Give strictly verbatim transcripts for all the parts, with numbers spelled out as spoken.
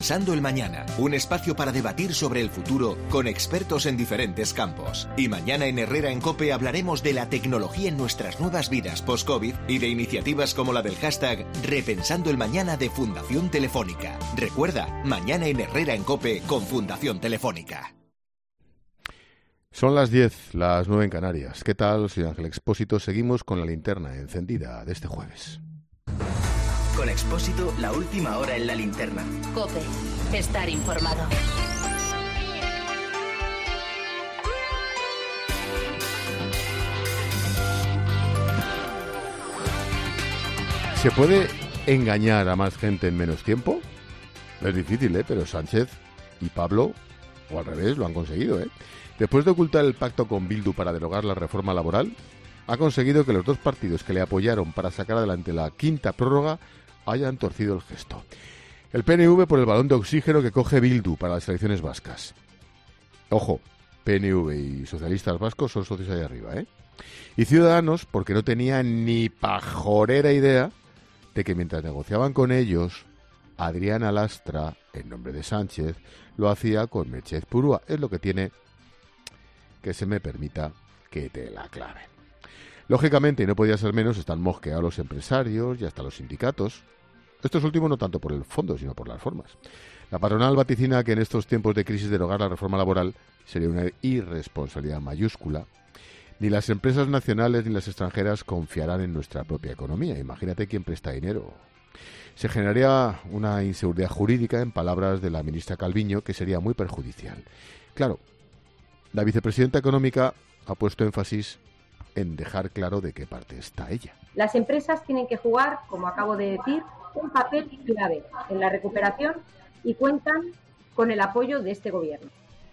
Repensando el Mañana, un espacio para debatir sobre el futuro con expertos en diferentes campos. Y mañana en Herrera en COPE hablaremos de la tecnología en nuestras nuevas vidas post-COVID y de iniciativas como la del hashtag Repensando el Mañana de Fundación Telefónica. Recuerda, mañana en Herrera en COPE con Fundación Telefónica. Son las diez, las nueve en Canarias. ¿Qué tal? Soy Ángel Expósito. Seguimos con la linterna encendida de este jueves. Con Expósito, la última hora en la linterna. COPE. Estar informado. ¿Se puede engañar a más gente en menos tiempo? Es difícil, ¿eh? Pero Sánchez y Pablo, o al revés, lo han conseguido, ¿eh? Después de ocultar el pacto con Bildu para derogar la reforma laboral, ha conseguido que los dos partidos que le apoyaron para sacar adelante la quinta prórroga hayan torcido el gesto. El P N V por el balón de oxígeno que coge Bildu para las elecciones vascas. Ojo, P N V y socialistas vascos son socios ahí arriba, ¿eh? Y Ciudadanos porque no tenía ni pajorera idea de que mientras negociaban con ellos, Adriana Lastra, en nombre de Sánchez, lo hacía con Merchez Purúa. Es lo que tiene, que se me permita que te la aclare. Lógicamente, y no podía ser menos, están mosqueados los empresarios y hasta los sindicatos. Estos últimos no tanto por el fondo, sino por las formas. La patronal vaticina que en estos tiempos de crisis derogar la reforma laboral sería una irresponsabilidad mayúscula. Ni las empresas nacionales ni las extranjeras confiarán en nuestra propia economía. Imagínate quién presta dinero. Se generaría una inseguridad jurídica, en palabras de la ministra Calviño, que sería muy perjudicial. Claro, la vicepresidenta económica ha puesto énfasis en dejar claro de qué parte está ella. Las empresas tienen que jugar, como acabo de decir, un papel clave en la recuperación y cuentan con el apoyo de este gobierno.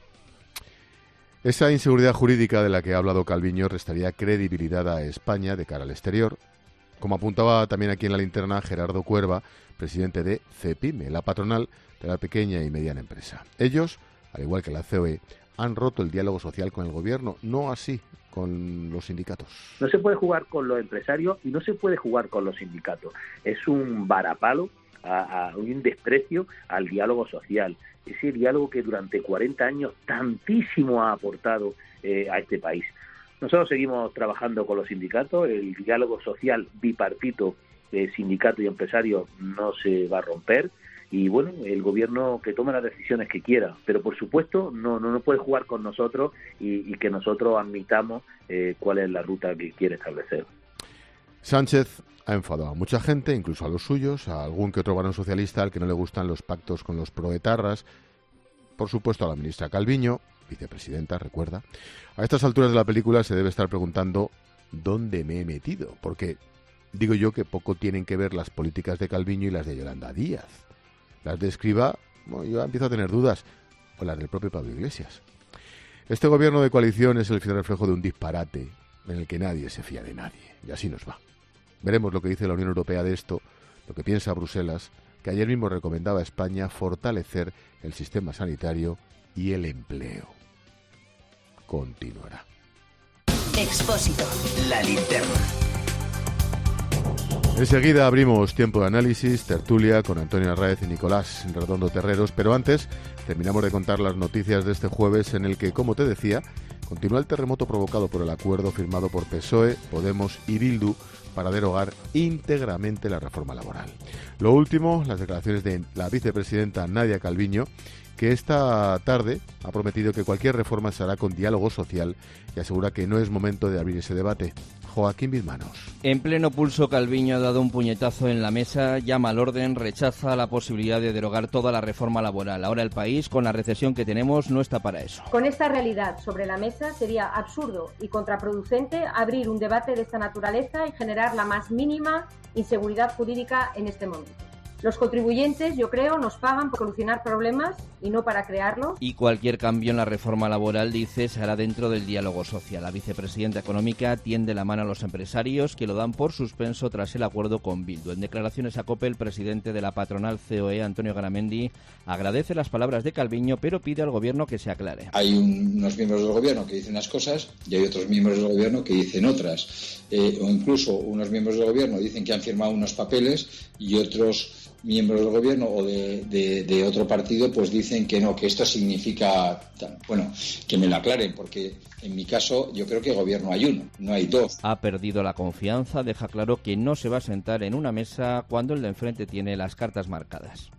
Esa inseguridad jurídica de la que ha hablado Calviño restaría credibilidad a España de cara al exterior, como apuntaba también aquí en la linterna Gerardo Cuerva, presidente de CEPIME, la patronal de la pequeña y mediana empresa. Ellos, al igual que la C O E, han roto el diálogo social con el gobierno, no así con los sindicatos. No se puede jugar con los empresarios y no se puede jugar con los sindicatos. Es un varapalo, a, a un desprecio al diálogo social. Ese diálogo que durante cuarenta años tantísimo ha aportado eh, a este país. Nosotros seguimos trabajando con los sindicatos. El diálogo social bipartito, eh, sindicato y empresario, no se va a romper. Y bueno, el gobierno que tome las decisiones que quiera, pero por supuesto no no, no puede jugar con nosotros y, y que nosotros admitamos eh, cuál es la ruta que quiere establecer. Sánchez ha enfadado a mucha gente, incluso a los suyos, a algún que otro varón socialista al que no le gustan los pactos con los proetarras, por supuesto a la ministra Calviño, vicepresidenta, recuerda. A estas alturas de la película se debe estar preguntando ¿dónde me he metido? Porque digo yo que poco tienen que ver las políticas de Calviño y las de Yolanda Díaz. Las de Escrivá, bueno, yo empiezo a tener dudas, o las del propio Pablo Iglesias. Este gobierno de coalición es el fiel reflejo de un disparate en el que nadie se fía de nadie, y así nos va. Veremos lo que dice la Unión Europea de esto, lo que piensa Bruselas, que ayer mismo recomendaba a España fortalecer el sistema sanitario y el empleo. Continuará. Expósito, la linterna. Enseguida abrimos tiempo de análisis, tertulia con Antonio Arraez y Nicolás Redondo Terreros, pero antes terminamos de contar las noticias de este jueves en el que, como te decía, continúa el terremoto provocado por el acuerdo firmado por P S O E, Podemos y Bildu para derogar íntegramente la reforma laboral. Lo último, las declaraciones de la vicepresidenta Nadia Calviño, que esta tarde ha prometido que cualquier reforma se hará con diálogo social y asegura que no es momento de abrir ese debate. Joaquín Bizmanos. En pleno pulso, Calviño ha dado un puñetazo en la mesa, llama al orden, rechaza la posibilidad de derogar toda la reforma laboral. Ahora el país, con la recesión que tenemos, no está para eso. Con esta realidad sobre la mesa, sería absurdo y contraproducente abrir un debate de esta naturaleza y generar la más mínima inseguridad jurídica en este momento. Los contribuyentes, yo creo, nos pagan por solucionar problemas y no para crearlos. Y cualquier cambio en la reforma laboral, dice, se hará dentro del diálogo social. La vicepresidenta económica tiende la mano a los empresarios que lo dan por suspenso tras el acuerdo con Bildu. En declaraciones a COPE, el presidente de la patronal C O E, Antonio Garamendi, agradece las palabras de Calviño, pero pide al gobierno que se aclare. Hay un, unos miembros del gobierno que dicen unas cosas y hay otros miembros del gobierno que dicen otras. Eh, o incluso unos miembros del gobierno dicen que han firmado unos papeles y otros miembros del gobierno o de, de, de otro partido pues dicen que no, que esto significa, bueno, que me lo aclaren, porque en mi caso yo creo que gobierno hay uno, no hay dos. Ha perdido la confianza, deja claro que no se va a sentar en una mesa cuando el de enfrente tiene las cartas marcadas.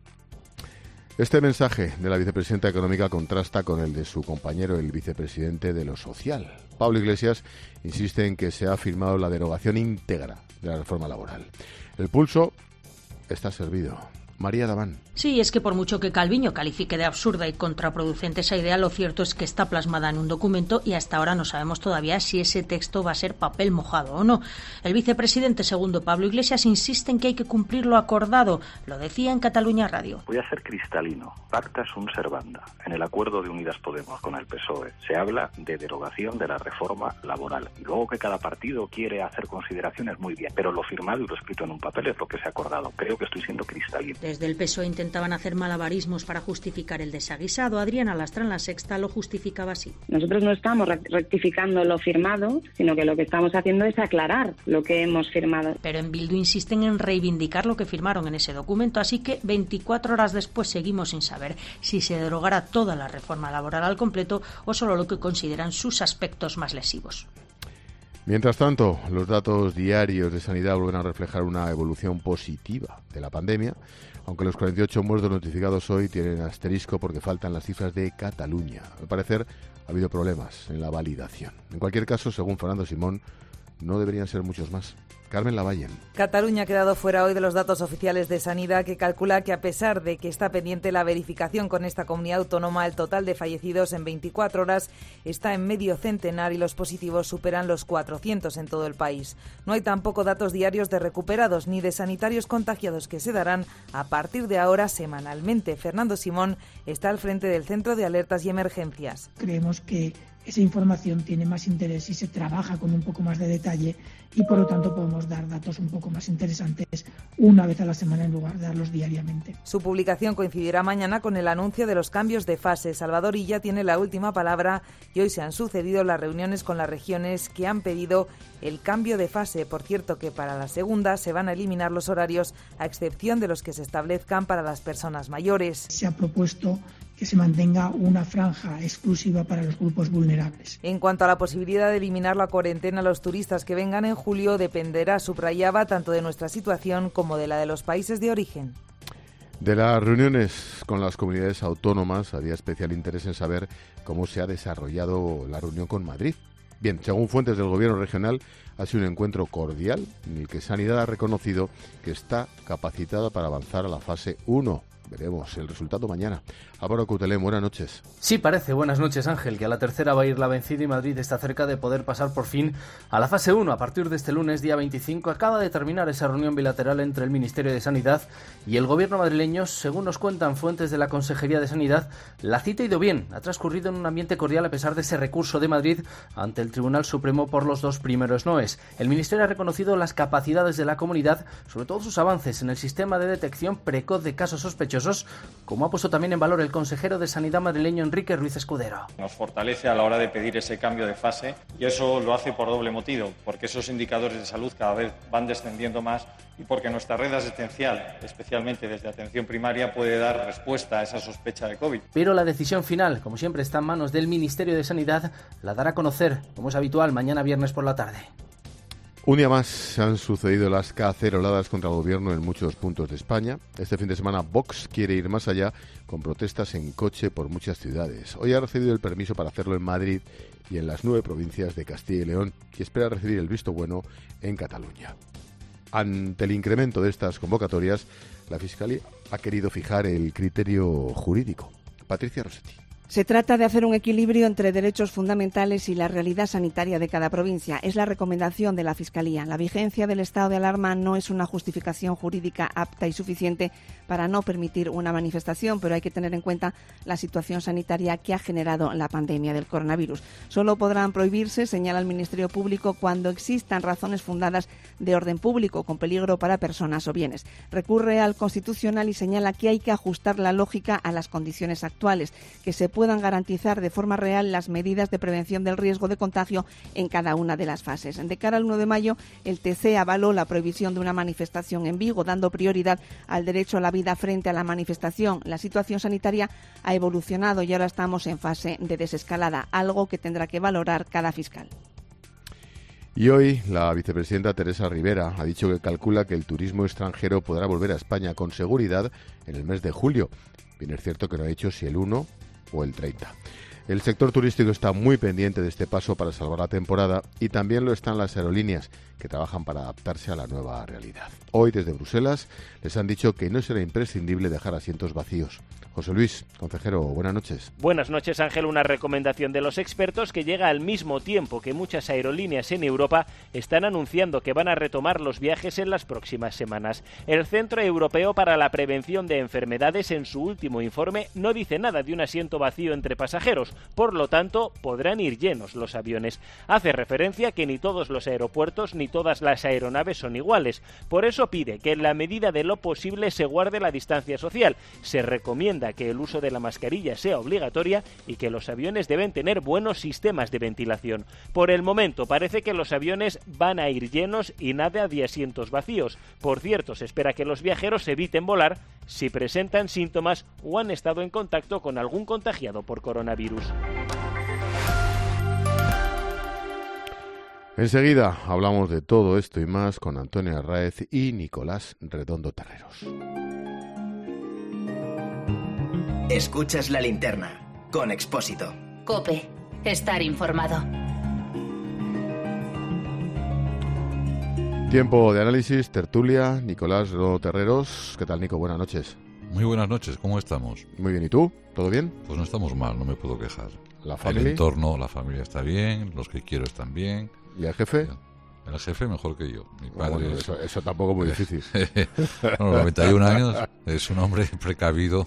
Este mensaje de la vicepresidenta económica contrasta con el de su compañero, el vicepresidente de lo social. Pablo Iglesias insiste en que se ha firmado la derogación íntegra de la reforma laboral. El pulso está servido. María Daván. Sí, es que por mucho que Calviño califique de absurda y contraproducente esa idea, lo cierto es que está plasmada en un documento y hasta ahora no sabemos todavía si ese texto va a ser papel mojado o no. El vicepresidente segundo, Pablo Iglesias, insiste en que hay que cumplir lo acordado. Lo decía en Cataluña Radio. Voy a ser cristalino. Pacta sunt servanda. En el acuerdo de Unidas Podemos con el P S O E se habla de derogación de la reforma laboral. Y luego que cada partido quiere hacer consideraciones, muy bien. Pero lo firmado y lo escrito en un papel es lo que se ha acordado. Creo que estoy siendo cristalino. Desde el P S O E intentaban hacer malabarismos para justificar el desaguisado. Adriana Lastra en La Sexta lo justificaba así. Nosotros no estamos rectificando lo firmado, sino que lo que estamos haciendo es aclarar lo que hemos firmado. Pero en Bildu insisten en reivindicar lo que firmaron en ese documento, así que veinticuatro horas después seguimos sin saber si se derogará toda la reforma laboral al completo o solo lo que consideran sus aspectos más lesivos. Mientras tanto, los datos diarios de sanidad vuelven a reflejar una evolución positiva de la pandemia, aunque los cuarenta y ocho muertos notificados hoy tienen asterisco porque faltan las cifras de Cataluña. Al parecer, ha habido problemas en la validación. En cualquier caso, según Fernando Simón, no deberían ser muchos más. Carmen Lavallen. Cataluña ha quedado fuera hoy de los datos oficiales de Sanidad, que calcula que a pesar de que está pendiente la verificación con esta comunidad autónoma, el total de fallecidos en veinticuatro horas está en medio centenar y los positivos superan los cuatrocientos en todo el país. No hay tampoco datos diarios de recuperados ni de sanitarios contagiados, que se darán a partir de ahora semanalmente. Fernando Simón está al frente del Centro de Alertas y Emergencias. Creemos que esa información tiene más interés si se trabaja con un poco más de detalle y por lo tanto podemos dar datos un poco más interesantes una vez a la semana en lugar de darlos diariamente. Su publicación coincidirá mañana con el anuncio de los cambios de fase. Salvador Illa tiene la última palabra y hoy se han sucedido las reuniones con las regiones que han pedido el cambio de fase. Por cierto, que para la segunda se van a eliminar los horarios a excepción de los que se establezcan para las personas mayores. Se ha propuesto que se mantenga una franja exclusiva para los grupos vulnerables. En cuanto a la posibilidad de eliminar la cuarentena a los turistas que vengan en julio, dependerá, subrayaba, tanto de nuestra situación como de la de los países de origen. De las reuniones con las comunidades autónomas había especial interés en saber cómo se ha desarrollado la reunión con Madrid. Bien, según fuentes del gobierno regional, ha sido un encuentro cordial en el que Sanidad ha reconocido que está capacitada para avanzar a la fase uno. Veremos el resultado mañana. Álvaro Coutelem, buenas noches. Sí, parece. Buenas noches, Ángel, que a la tercera va a ir la vencida y Madrid está cerca de poder pasar por fin a la fase uno. A partir de este lunes, día veinticinco, acaba de terminar esa reunión bilateral entre el Ministerio de Sanidad y el Gobierno madrileño. Según nos cuentan fuentes de la Consejería de Sanidad, la cita ha ido bien. Ha transcurrido en un ambiente cordial a pesar de ese recurso de Madrid ante el Tribunal Supremo por los dos primeros noes. El Ministerio ha reconocido las capacidades de la comunidad, sobre todo sus avances en el sistema de detección precoz de casos sospechosos, como ha puesto también en valor el consejero de Sanidad madrileño Enrique Ruiz Escudero. Nos fortalece a la hora de pedir ese cambio de fase y eso lo hace por doble motivo, porque esos indicadores de salud cada vez van descendiendo más y porque nuestra red asistencial, especialmente desde atención primaria, puede dar respuesta a esa sospecha de COVID. Pero la decisión final, como siempre, está en manos del Ministerio de Sanidad, la dará a conocer, como es habitual, mañana viernes por la tarde. Un día más se han sucedido las caceroladas contra el gobierno en muchos puntos de España. Este fin de semana Vox quiere ir más allá con protestas en coche por muchas ciudades. Hoy ha recibido el permiso para hacerlo en Madrid y en las nueve provincias de Castilla y León y espera recibir el visto bueno en Cataluña. Ante el incremento de estas convocatorias, la Fiscalía ha querido fijar el criterio jurídico. Patricia Rossetti. Se trata de hacer un equilibrio entre derechos fundamentales y la realidad sanitaria de cada provincia. Es la recomendación de la Fiscalía. La vigencia del estado de alarma no es una justificación jurídica apta y suficiente para no permitir una manifestación, pero hay que tener en cuenta la situación sanitaria que ha generado la pandemia del coronavirus. Solo podrán prohibirse, señala el Ministerio Público, cuando existan razones fundadas de orden público con peligro para personas o bienes. Recurre al Constitucional y señala que hay que ajustar la lógica a las condiciones actuales, que se puedan garantizar de forma real las medidas de prevención del riesgo de contagio en cada una de las fases. De cara al uno de mayo, el T C avaló la prohibición de una manifestación en Vigo, dando prioridad al derecho a la vida frente a la manifestación. La situación sanitaria ha evolucionado y ahora estamos en fase de desescalada, algo que tendrá que valorar cada fiscal. Y hoy la vicepresidenta Teresa Rivera ha dicho que calcula que el turismo extranjero podrá volver a España con seguridad en el mes de julio. Bien es cierto que no ha dicho si el uno o el treinta. El sector turístico está muy pendiente de este paso para salvar la temporada y también lo están las aerolíneas, que trabajan para adaptarse a la nueva realidad. Hoy, desde Bruselas, les han dicho que no será imprescindible dejar asientos vacíos. José Luis, consejero, buenas noches. Buenas noches, Ángel. Una recomendación de los expertos que llega al mismo tiempo que muchas aerolíneas en Europa están anunciando que van a retomar los viajes en las próximas semanas. El Centro Europeo para la Prevención de Enfermedades, en su último informe, no dice nada de un asiento vacío entre pasajeros. Por lo tanto, podrán ir llenos los aviones. Hace referencia que ni todos los aeropuertos ni todas las aeronaves son iguales. Por eso pide que en la medida de lo posible se guarde la distancia social. Se recomienda que el uso de la mascarilla sea obligatoria y que los aviones deben tener buenos sistemas de ventilación. Por el momento parece que los aviones van a ir llenos y nada de asientos vacíos. Por cierto, se espera que los viajeros eviten volar si presentan síntomas o han estado en contacto con algún contagiado por coronavirus. Enseguida hablamos de todo esto y más con Antonio Arráez y Nicolás Redondo Terreros. Escuchas La Linterna con Expósito. COPE. Estar informado. Tiempo de análisis, tertulia, Nicolás Redondo Terreros. ¿Qué tal, Nico? Buenas noches. Muy buenas noches, ¿cómo estamos? Muy bien, ¿y tú? ¿Todo bien? Pues no estamos mal, no me puedo quejar. ¿La familia? El entorno, la familia está bien, los que quiero están bien. ¿Y el jefe? El jefe mejor que yo. Mi padre bueno, es... eso, eso tampoco es muy difícil. Bueno, noventa y un años, es un hombre precavido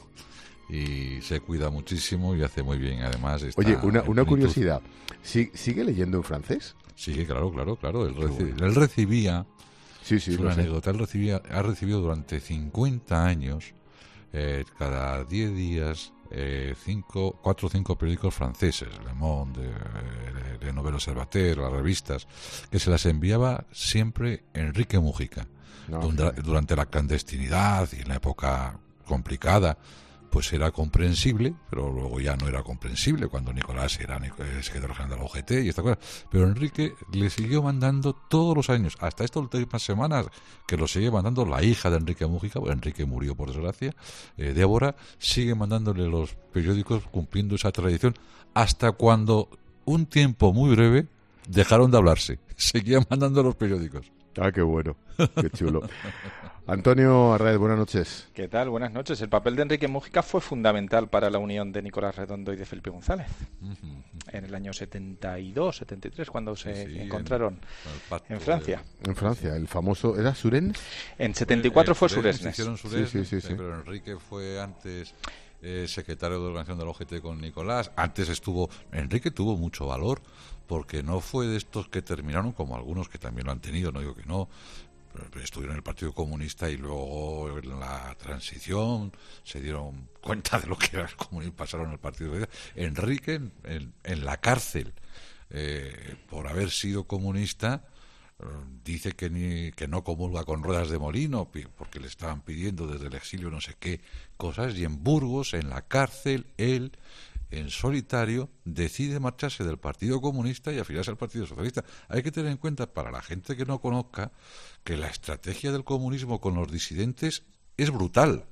y se cuida muchísimo y hace muy bien. Además, está Oye, una, una plenitud. curiosidad, ¿sigue leyendo en francés? Sigue, claro, claro, claro. Él, reci... bueno. él recibía, sí, sí, es una anécdota, él recibía, ha recibido durante cincuenta años, eh, cada diez días, eh, cinco, cuatro o cinco periódicos franceses, Le Monde, eh, Le Nouvel Observateur, las revistas, que se las enviaba siempre Enrique Múgica. No, durante, sí. durante la clandestinidad y en la época complicada, pues era comprensible, pero luego ya no era comprensible cuando Nicolás era secretario general de la O G T y esta cosa. Pero Enrique le siguió mandando todos los años, hasta estas últimas semanas, que lo sigue mandando la hija de Enrique Múgica, Enrique murió por desgracia, eh, Débora, sigue mandándole los periódicos cumpliendo esa tradición, hasta cuando, un tiempo muy breve, dejaron de hablarse. Seguían mandando los periódicos. Ah, qué bueno, qué chulo. Antonio Arráez, buenas noches. ¿Qué tal? Buenas noches. El papel de Enrique Múgica fue fundamental para la unión de Nicolás Redondo y de Felipe González. Uh-huh. En el año setenta y dos, setenta y tres, cuando se sí, encontraron en, en Francia. De... En Francia, el famoso... ¿Era Suresnes? En setenta y cuatro eh, fue Suresnes. Hicieron Suresnes, sí, sí, sí, sí. Pero Enrique fue antes... Eh, secretario de organización de la O G T con Nicolás. Antes estuvo... Enrique tuvo mucho valor porque no fue de estos que terminaron, como algunos que también lo han tenido, no digo que no, estuvieron en el Partido Comunista y luego en la transición se dieron cuenta de lo que era el comunismo y pasaron al Partido Socialista. Enrique en, en, en la cárcel eh, por haber sido comunista dice que ni que no comulga con ruedas de molino porque le estaban pidiendo desde el exilio no sé qué cosas, y en Burgos, en la cárcel, él en solitario decide marcharse del Partido Comunista y afiliarse al Partido Socialista. Hay que tener en cuenta, para la gente que no conozca, que la estrategia del comunismo con los disidentes es brutal.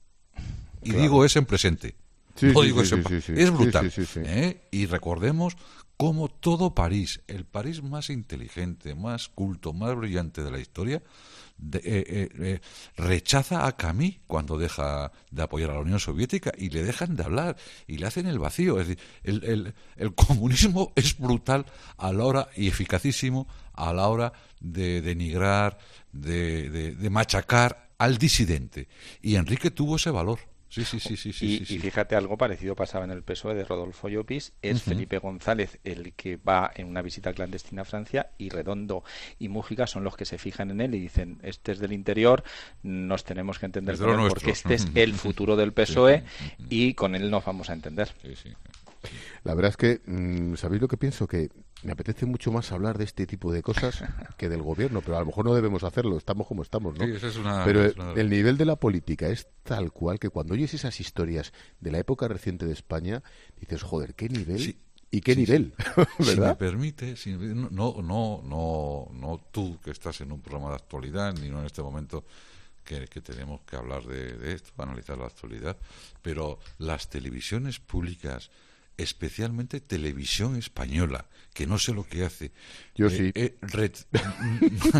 Y claro. digo es en presente. Sí, no sí, digo sí, es, sí, sí, es brutal. Sí, sí, sí, sí. ¿Eh? Y recordemos cómo todo París, el París más inteligente, más culto, más brillante de la historia, de, eh, eh, eh, rechaza a Camille cuando deja de apoyar a la Unión Soviética y le dejan de hablar y le hacen el vacío. Es decir, el, el, el comunismo es brutal a la hora y eficacísimo a la hora de denigrar, de, de, de machacar al disidente. Y Enrique tuvo ese valor. Sí, sí, sí, sí, sí, y, sí, sí. y fíjate, algo parecido pasaba en el P S O E de Rodolfo Llopis. Es uh-huh. Felipe González el que va en una visita clandestina a Francia, y Redondo y Mújica son los que se fijan en él y dicen, este es del interior, nos tenemos que entender con él porque este es el futuro del P S O E sí, sí. y con él nos vamos a entender. Sí, sí. La verdad es que, mmm, ¿sabéis lo que pienso? Que me apetece mucho más hablar de este tipo de cosas que del gobierno, pero a lo mejor no debemos hacerlo, estamos como estamos, ¿no? Sí, eso es una, pero es una... el nivel de la política es tal cual que cuando oyes esas historias de la época reciente de España, dices, joder, ¿qué nivel? Sí. ¿Y qué sí, nivel? Sí. ¿Verdad? Si me permite, si, no, no, no, no, no tú que estás en un programa de actualidad, ni no en este momento que, que tenemos que hablar de, de esto, analizar la actualidad, pero las televisiones públicas, especialmente Televisión Española, que no sé lo que hace. Yo eh, sí. Eh, red, eh,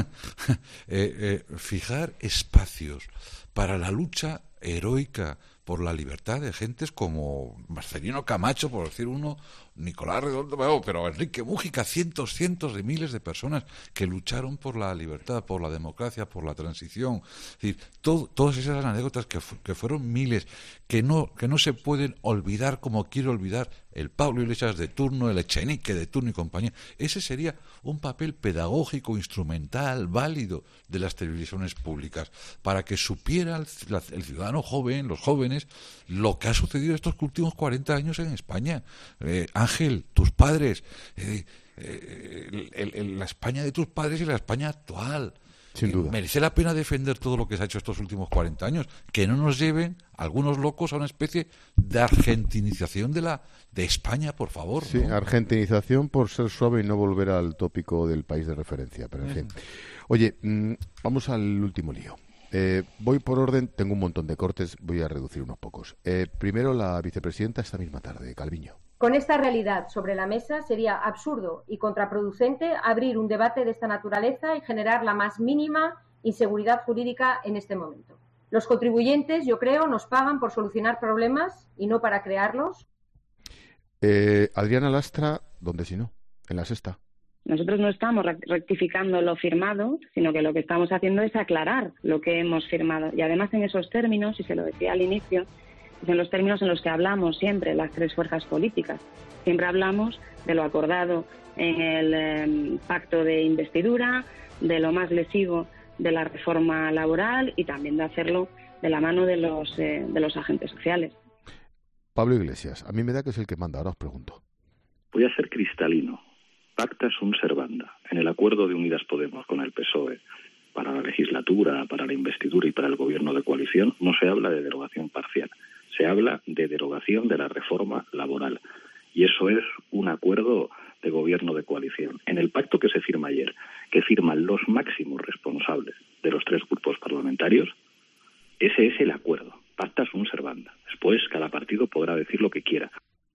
eh, fijar espacios para la lucha heroica por la libertad de gentes como Marcelino Camacho, por decir uno, Nicolás Redondo, pero Enrique Mújica, cientos, cientos de miles de personas que lucharon por la libertad, por la democracia, por la transición. Es decir, todo, todas esas anécdotas que, fu- que fueron miles, que no, que no se pueden olvidar como quiere olvidar el Pablo Iglesias de turno, el Echenique de turno y compañía. Ese sería un papel pedagógico, instrumental, válido de las televisiones públicas, para que supiera el, la, el ciudadano joven, los jóvenes, lo que ha sucedido estos últimos cuarenta años en España. Eh, Ángel, tus padres, eh, eh, el, el, el, la España de tus padres y la España actual. Sin duda. Merece la pena defender todo lo que se ha hecho estos últimos cuarenta años, que no nos lleven algunos locos a una especie de argentinización de la de España, por favor. Sí, ¿no? Argentinización por ser suave y no volver al tópico del país de referencia, pero en fin. Oye, mmm, vamos al último lío. Eh, voy por orden, tengo un montón de cortes, voy a reducir unos pocos. Eh, primero, la vicepresidenta esta misma tarde, Calviño. Con esta realidad sobre la mesa sería absurdo y contraproducente abrir un debate de esta naturaleza y generar la más mínima inseguridad jurídica en este momento. Los contribuyentes, yo creo, nos pagan por solucionar problemas y no para crearlos. Eh, Adriana Lastra, ¿dónde si no? En la sexta. Nosotros no estamos rectificando lo firmado, sino que lo que estamos haciendo es aclarar lo que hemos firmado. Y además en esos términos, y se lo decía al inicio, es en los términos en los que hablamos siempre las tres fuerzas políticas. Siempre hablamos de lo acordado en el eh, pacto de investidura, de lo más lesivo de la reforma laboral y también de hacerlo de la mano de los, eh, de los agentes sociales. Pablo Iglesias, a mí me da que es el que manda, ahora os pregunto. Voy a ser cristalino. Pacta sunt servanda. En el acuerdo de Unidas Podemos con el P S O E para la legislatura, para la investidura y para el gobierno de coalición, no se habla de derogación parcial. Se habla de derogación de la reforma laboral. Y eso es un acuerdo de gobierno de coalición. En el pacto que se firma ayer, que firman los máximos responsables de los tres grupos parlamentarios, ese es el acuerdo. Pacta sunt servanda. Después, cada partido podrá decir lo que quiera.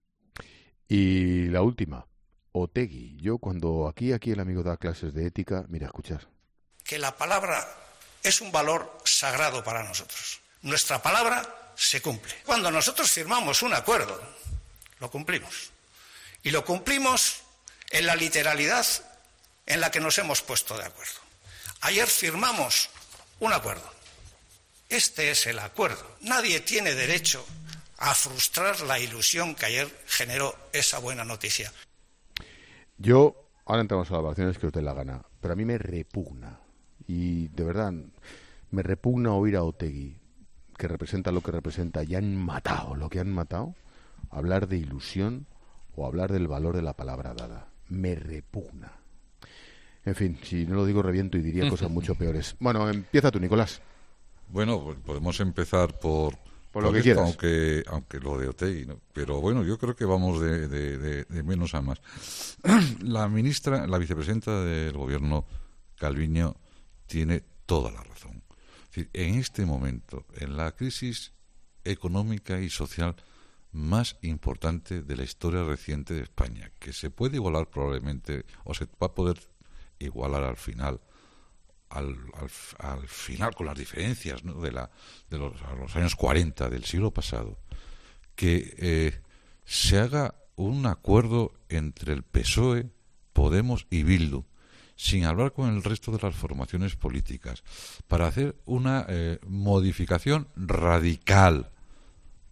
Y la última, Otegi. Yo cuando aquí, aquí el amigo da clases de ética, mira, escuchar. Que la palabra es un valor sagrado para nosotros. Nuestra palabra se cumple. Cuando nosotros firmamos un acuerdo, lo cumplimos. Y lo cumplimos en la literalidad en la que nos hemos puesto de acuerdo. Ayer firmamos un acuerdo. Este es el acuerdo. Nadie tiene derecho a frustrar la ilusión que ayer generó esa buena noticia. Yo, ahora entramos a las valoraciones que os dé la gana, pero a mí me repugna, y de verdad, me repugna oír a Otegi, que representa lo que representa, y han matado lo que han matado, hablar de ilusión o hablar del valor de la palabra dada. Me repugna. En fin, si no lo digo reviento y diría cosas mucho peores. Bueno, empieza tú, Nicolás. Bueno, pues podemos empezar por... Por lo que quieras. Aunque, aunque lo de Otegi, ¿no? Pero bueno, yo creo que vamos de, de, de, de menos a más. La ministra, la vicepresidenta del gobierno, Calviño, tiene toda la razón. Es decir, en este momento, en la crisis económica y social más importante de la historia reciente de España, que se puede igualar probablemente, o se va a poder igualar al final, Al, al, al final con las diferencias, ¿no? de, la, de los, los años cuarenta del siglo pasado, que eh, se haga un acuerdo entre el P S O E, Podemos y Bildu, sin hablar con el resto de las formaciones políticas, para hacer una eh, modificación radical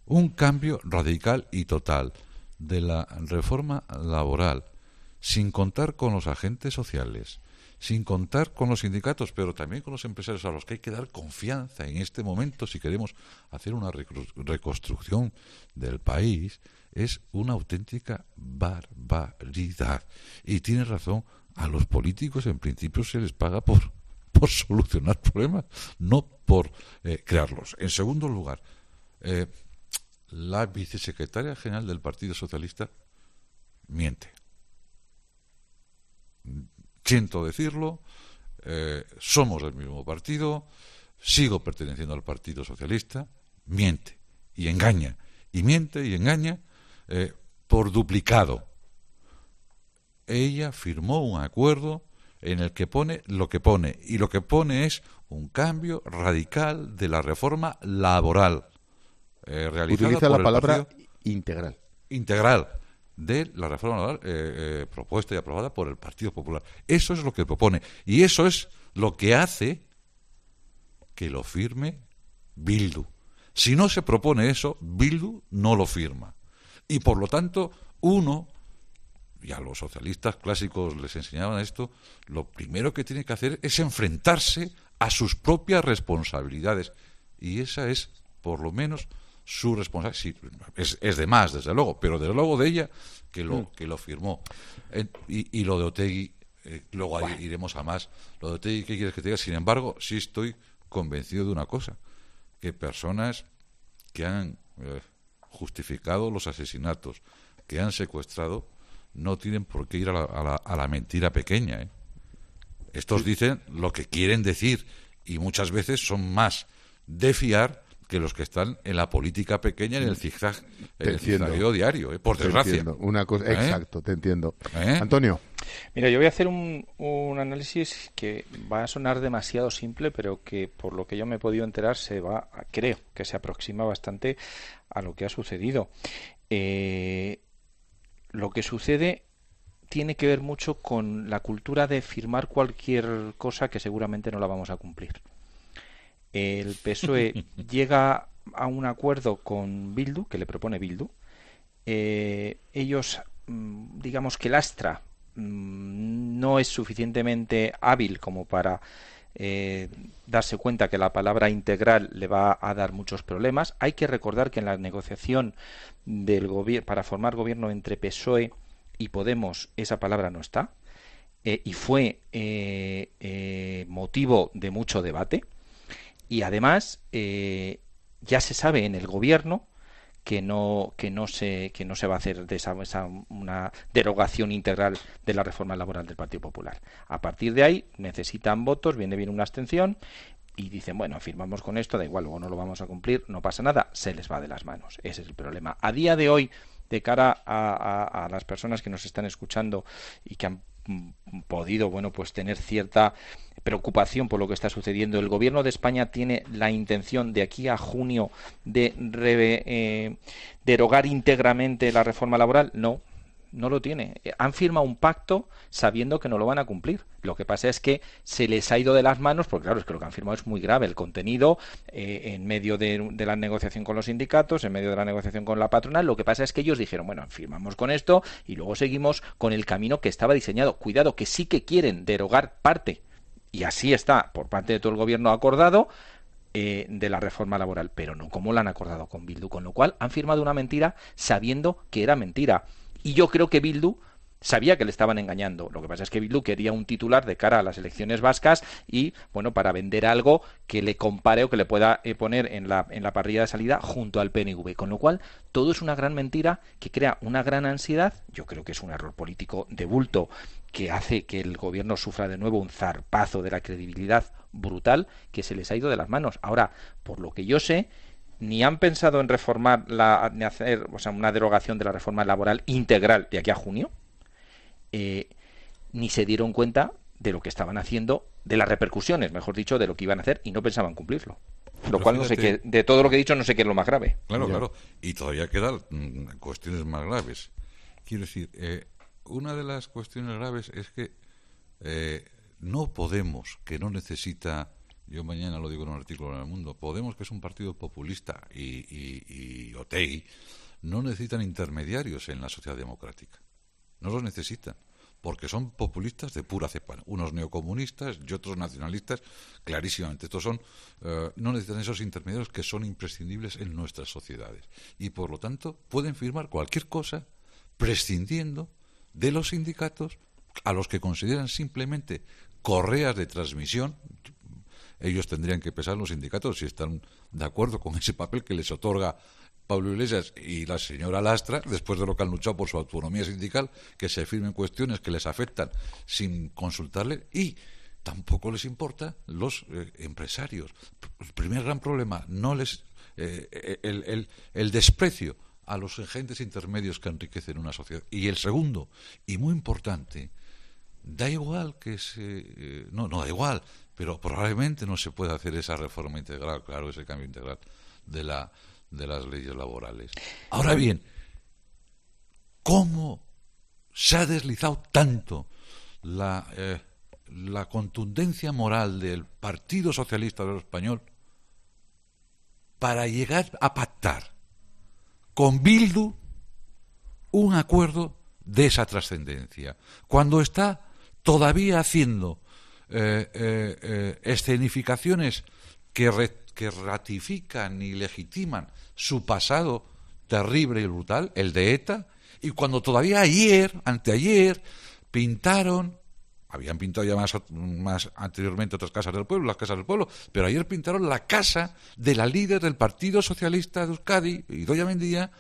un cambio radical y total de la reforma laboral, sin contar con los agentes sociales, sin contar con los sindicatos, pero también con los empresarios a los que hay que dar confianza en este momento si queremos hacer una reconstrucción del país, es una auténtica barbaridad. Y tiene razón, a los políticos en principio se les paga por, por solucionar problemas, no por eh, crearlos. En segundo lugar, eh, la vicesecretaria general del Partido Socialista miente. Siento decirlo, eh, somos del mismo partido, sigo perteneciendo al Partido Socialista, miente y engaña, y miente y engaña eh, por duplicado. Ella firmó un acuerdo en el que pone lo que pone, y lo que pone es un cambio radical de la reforma laboral. Eh, realizada Utiliza por la el palabra partido, integral. Integral de la reforma laboral eh, eh, propuesta y aprobada por el Partido Popular. Eso es lo que propone. Y eso es lo que hace que lo firme Bildu. Si no se propone eso, Bildu no lo firma. Y por lo tanto, uno, y a los socialistas clásicos les enseñaban esto, lo primero que tiene que hacer es enfrentarse a sus propias responsabilidades. Y esa es, por lo menos, su responsabilidad. Sí, es, es de más, desde luego, pero desde luego de ella que lo, mm. que lo firmó. Eh, y, y lo de Otegi, eh, luego bueno. iremos a más. Lo de Otegi, ¿qué quieres que te diga? Sin embargo, sí estoy convencido de una cosa, que personas que han eh, justificado los asesinatos, que han secuestrado, no tienen por qué ir a la, a la, a la mentira pequeña. ¿eh? Estos dicen lo que quieren decir y muchas veces son más de fiar que los que están en la política pequeña, en el zigzag, en el zigzagueo diario, ¿eh? Por desgracia. Te entiendo. Una cosa, ¿Eh? Exacto, te entiendo. ¿Eh? Antonio. Mira, yo voy a hacer un, un análisis que va a sonar demasiado simple, pero que por lo que yo me he podido enterar se va, creo que se aproxima bastante a lo que ha sucedido. Eh, lo que sucede tiene que ver mucho con la cultura de firmar cualquier cosa que seguramente no la vamos a cumplir. El P S O E llega a un acuerdo con Bildu, que le propone Bildu. Eh, ellos, digamos que el Astra no es suficientemente hábil como para eh, darse cuenta que la palabra integral le va a dar muchos problemas. Hay que recordar que en la negociación del gobierno para formar gobierno entre P S O E y Podemos esa palabra no está, eh, y fue eh, eh, motivo de mucho debate. Y además eh, ya se sabe en el gobierno que no que no se que no se va a hacer de esa, esa una derogación integral de la reforma laboral del Partido Popular. A partir de ahí necesitan votos, viene bien una abstención y dicen, bueno, firmamos con esto, da igual, luego no lo vamos a cumplir, no pasa nada, se les va de las manos. Ese es el problema. A día de hoy, de cara a, a, a las personas que nos están escuchando y que han podido, bueno, pues tener cierta preocupación por lo que está sucediendo, el gobierno de España tiene la intención de aquí a junio de re, eh, derogar íntegramente la reforma laboral. No, no lo tiene. Han firmado un pacto sabiendo que no lo van a cumplir. Lo que pasa es que se les ha ido de las manos, porque claro, es que lo que han firmado es muy grave. El contenido, eh, en medio de, de la negociación con los sindicatos, en medio de la negociación con la patronal, lo que pasa es que ellos dijeron, bueno, firmamos con esto y luego seguimos con el camino que estaba diseñado. Cuidado, que sí que quieren derogar parte, y así está por parte de todo el gobierno acordado, eh, de la reforma laboral, pero no como la han acordado con Bildu, con lo cual han firmado una mentira sabiendo que era mentira. Y yo creo que Bildu sabía que le estaban engañando. Lo que pasa es que Bildu quería un titular de cara a las elecciones vascas y, bueno, para vender algo que le compare o que le pueda eh, poner en la, en la parrilla de salida junto al P N V. Con lo cual, todo es una gran mentira que crea una gran ansiedad. Yo creo que es un error político de bulto que hace que el gobierno sufra de nuevo un zarpazo de la credibilidad brutal que se les ha ido de las manos. Ahora, por lo que yo sé, ni han pensado en reformar la, ni hacer, o sea, una derogación de la reforma laboral integral de aquí a junio, eh, ni se dieron cuenta de lo que estaban haciendo, de las repercusiones, mejor dicho, de lo que iban a hacer, y no pensaban cumplirlo. Lo Pero cual fíjate, no sé qué, de todo lo que he dicho no sé qué es lo más grave. Claro, ya. claro. Y todavía quedan mm, cuestiones más graves. Quiero decir, eh, una de las cuestiones graves es que eh, no Podemos, que no necesita yo mañana lo digo en un artículo en El Mundo, Podemos, que es un partido populista, y, y, y Otegi, no necesitan intermediarios en la sociedad democrática. No los necesitan, porque son populistas de pura cepa. Unos neocomunistas y otros nacionalistas, clarísimamente. Estos son, uh, no necesitan esos intermediarios que son imprescindibles en nuestras sociedades. Y, por lo tanto, pueden firmar cualquier cosa prescindiendo de los sindicatos, a los que consideran simplemente correas de transmisión. Ellos tendrían que pesar, los sindicatos, si están de acuerdo con ese papel que les otorga Pablo Iglesias y la señora Lastra, después de lo que han luchado por su autonomía sindical, que se firmen cuestiones que les afectan sin consultarle, y tampoco les importa los eh, empresarios. El primer gran problema, no les eh, el, el, el desprecio a los agentes intermedios que enriquecen una sociedad. Y el segundo, y muy importante, da igual que se... Eh, no, no da igual, pero probablemente no se pueda hacer esa reforma integral, claro, ese cambio integral de la de las leyes laborales. Ahora bien, ¿cómo se ha deslizado tanto la, eh, la contundencia moral del Partido Socialista Obrero Español para llegar a pactar con Bildu un acuerdo de esa trascendencia, cuando está todavía haciendo eh, eh, eh, escenificaciones que, re, que ratifican y legitiman su pasado terrible y brutal, el de ETA, y cuando todavía ayer, anteayer, pintaron, habían pintado ya más, más anteriormente otras casas del pueblo, las casas del pueblo, pero ayer pintaron la casa de la líder del Partido Socialista de Euskadi, Idoia Mendia,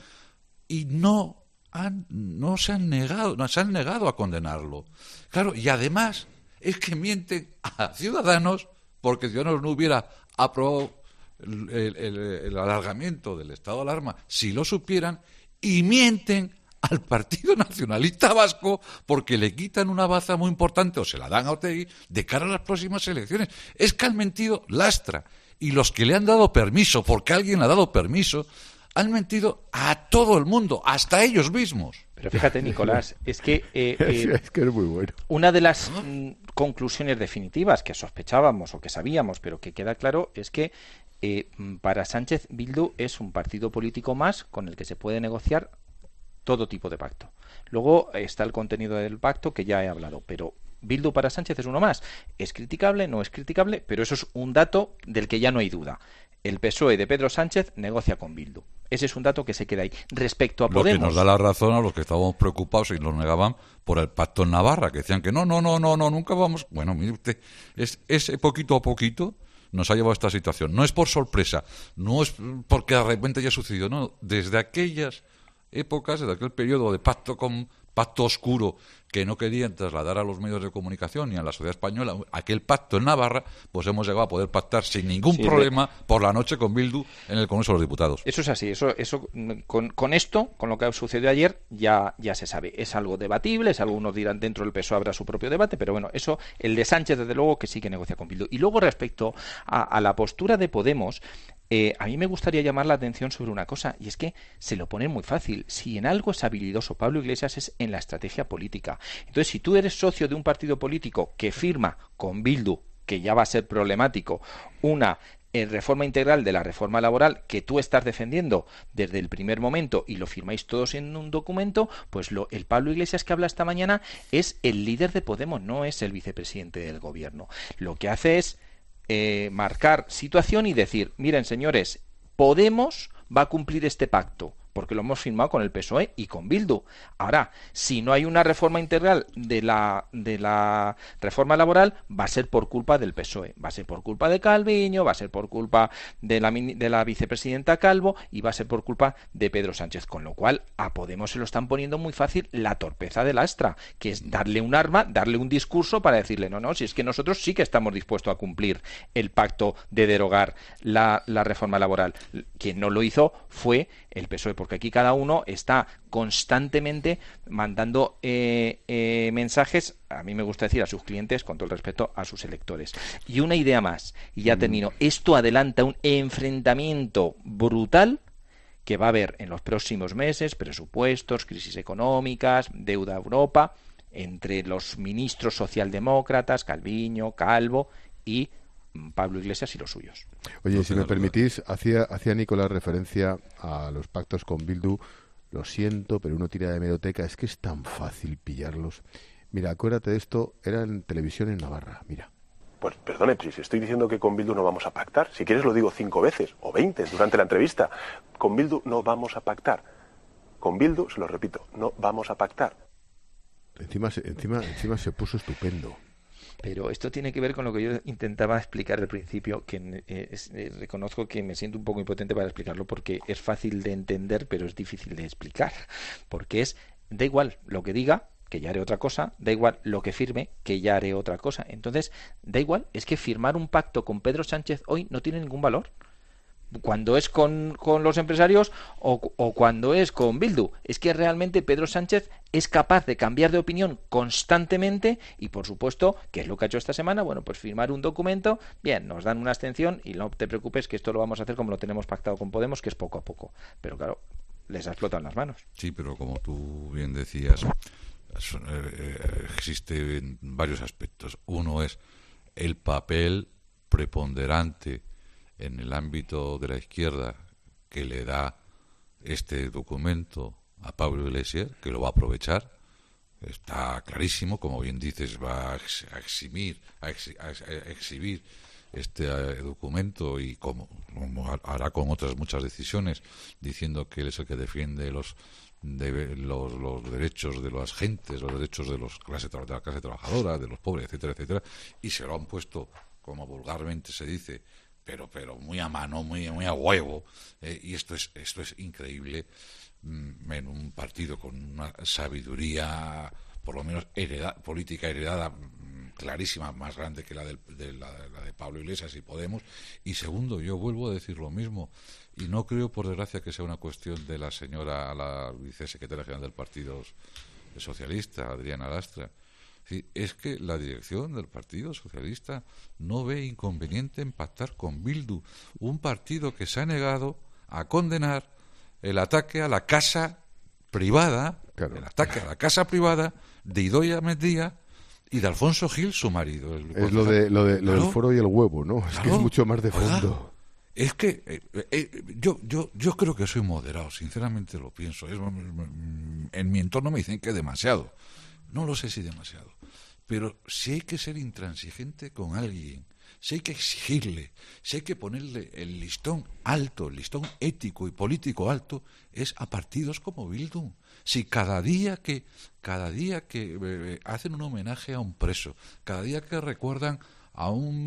y no han, no se han negado, no se han negado a condenarlo. Claro, y además es que mienten a Ciudadanos, porque Ciudadanos no hubiera aprobado el, el, el, el alargamiento del estado de alarma si lo supieran, y mienten al Partido Nacionalista Vasco porque le quitan una baza muy importante, o se la dan a Otegi, de cara a las próximas elecciones. Es que han mentido Lastra y los que le han dado permiso, porque alguien le ha dado permiso, han mentido a todo el mundo, hasta ellos mismos. Pero fíjate, Nicolás, es que, eh, eh, es que es muy bueno. Una de las mm, conclusiones definitivas que sospechábamos o que sabíamos, pero que queda claro, es que eh, para Sánchez, Bildu es un partido político más con el que se puede negociar todo tipo de pacto. Luego está el contenido del pacto, que ya he hablado, pero Bildu para Sánchez es uno más. Es criticable, no es criticable, pero eso es un dato del que ya no hay duda. El P S O E de Pedro Sánchez negocia con Bildu. Ese es un dato que se queda ahí. Respecto a Podemos... Lo que nos da la razón a los que estábamos preocupados y nos negaban por el pacto en Navarra, que decían que no, no, no, no, no, nunca vamos... Bueno, mire usted, es, es poquito a poquito nos ha llevado a esta situación. No es por sorpresa, no es porque de repente haya sucedido, no. Desde aquellas épocas, desde aquel periodo de pacto con pacto oscuro que no querían trasladar a los medios de comunicación ni a la sociedad española, aquel pacto en Navarra, pues hemos llegado a poder pactar sin ningún sí, problema de... por la noche con Bildu en el Congreso de los Diputados. Eso es así, eso, eso con, con esto, con lo que ha sucedido ayer, ya, ya se sabe. Es algo debatible, es algo, unos dirán dentro del P S O E habrá su propio debate, pero bueno, eso, el de Sánchez desde luego que sí que negocia con Bildu. Y luego respecto a, a la postura de Podemos, Eh, a mí me gustaría llamar la atención sobre una cosa, y es que se lo ponen muy fácil. Si en algo es habilidoso Pablo Iglesias es en la estrategia política. Entonces, si tú eres socio de un partido político que firma con Bildu, que ya va a ser problemático, una eh, reforma integral de la reforma laboral que tú estás defendiendo desde el primer momento y lo firmáis todos en un documento, pues lo, el Pablo Iglesias que habla esta mañana es el líder de Podemos, no es el vicepresidente del gobierno. Lo que hace es Eh, marcar situación y decir, miren señores, Podemos va a cumplir este pacto porque lo hemos firmado con el P S O E y con Bildu. Ahora, si no hay una reforma integral de la de la reforma laboral, va a ser por culpa del P S O E, va a ser por culpa de Calviño, va a ser por culpa de la, de la vicepresidenta Calvo y va a ser por culpa de Pedro Sánchez, con lo cual a Podemos se lo están poniendo muy fácil la torpeza de Lastra, que es darle un arma, darle un discurso para decirle, no, no, si es que nosotros sí que estamos dispuestos a cumplir el pacto de derogar la, la reforma laboral. Quien no lo hizo fue el P S O E, porque aquí cada uno está constantemente mandando eh, eh, mensajes, a mí me gusta decir a sus clientes, con todo el respeto a sus electores. Y una idea más, y ya termino, esto adelanta un enfrentamiento brutal que va a haber en los próximos meses, presupuestos, crisis económicas, deuda a Europa, entre los ministros socialdemócratas, Calviño, Calvo y Pablo Iglesias y los suyos. Oye, No si me tengo permitís, hacía, hacía Nicolás referencia a los pactos con Bildu. Lo siento, pero uno tira de hemeroteca. Es que es tan fácil pillarlos. Mira, acuérdate de esto, era en televisión en Navarra, mira. Pues perdone, si estoy diciendo que con Bildu no vamos a pactar, si quieres lo digo cinco veces o veinte durante la entrevista. Con Bildu no vamos a pactar. Con Bildu, se lo repito, no vamos a pactar. Encima, se- encima, encima se puso estupendo. Pero esto tiene que ver con lo que yo intentaba explicar al principio, que eh, es- eh, reconozco que me siento un poco impotente para explicarlo porque es fácil de entender, pero es difícil de explicar. Porque es, da igual lo que diga, que ya haré otra cosa, da igual lo que firme, que ya haré otra cosa. Entonces, da igual, es que firmar un pacto con Pedro Sánchez hoy no tiene ningún valor. Cuando es con, con los empresarios o, o cuando es con Bildu. Es que realmente Pedro Sánchez es capaz de cambiar de opinión constantemente y, por supuesto, ¿qué es lo que ha hecho esta semana? Bueno, pues firmar un documento, bien, nos dan una abstención y no te preocupes que esto lo vamos a hacer como lo tenemos pactado con Podemos, que es poco a poco. Pero claro, les ha explotado en las manos. Sí, pero como tú bien decías, son- eh, eh, existen varios aspectos. Uno es el papel preponderante en el ámbito de la izquierda que le da este documento a Pablo Iglesias, que lo va a aprovechar. Está clarísimo, como bien dices, va a ex- a eximir, a, exi- a ex- a exhibir este eh, documento y como, como ha- hará con otras muchas decisiones, diciendo que él es el que defiende los de los, los derechos de las gentes, los derechos de los clase, tra- de la clase trabajadora, de los pobres, etcétera, etcétera, y se lo han puesto, como vulgarmente se dice, pero pero muy a mano, muy muy a huevo, eh, y esto es esto es increíble mm, en un partido con una sabiduría, por lo menos hereda, política heredada mm, clarísima, más grande que la, del, de la, la de Pablo Iglesias y Podemos. Y segundo, yo vuelvo a decir lo mismo, y no creo, por desgracia, que sea una cuestión de la señora, la vicesecretaria general del Partido Socialista, Adriana Lastra. Sí, es que la dirección del Partido Socialista no ve inconveniente en pactar con Bildu, un partido que se ha negado a condenar el ataque a la casa privada, el ataque a la casa privada de Idoia Mendia y de Alfonso Gil, su marido. el Es lo de lo de lo Claro, del foro y el huevo, ¿no? Es que claro, es mucho más de ¿verdad? fondo. Es que eh, eh, yo yo yo creo que soy moderado, sinceramente lo pienso. Es, mm, en mi entorno me dicen que es demasiado. No lo sé si demasiado. Pero si hay que ser intransigente con alguien, si hay que exigirle, si hay que ponerle el listón alto, el listón ético y político alto, es a partidos como Bildu. Si cada día que cada día que eh, hacen un homenaje a un preso, cada día que recuerdan a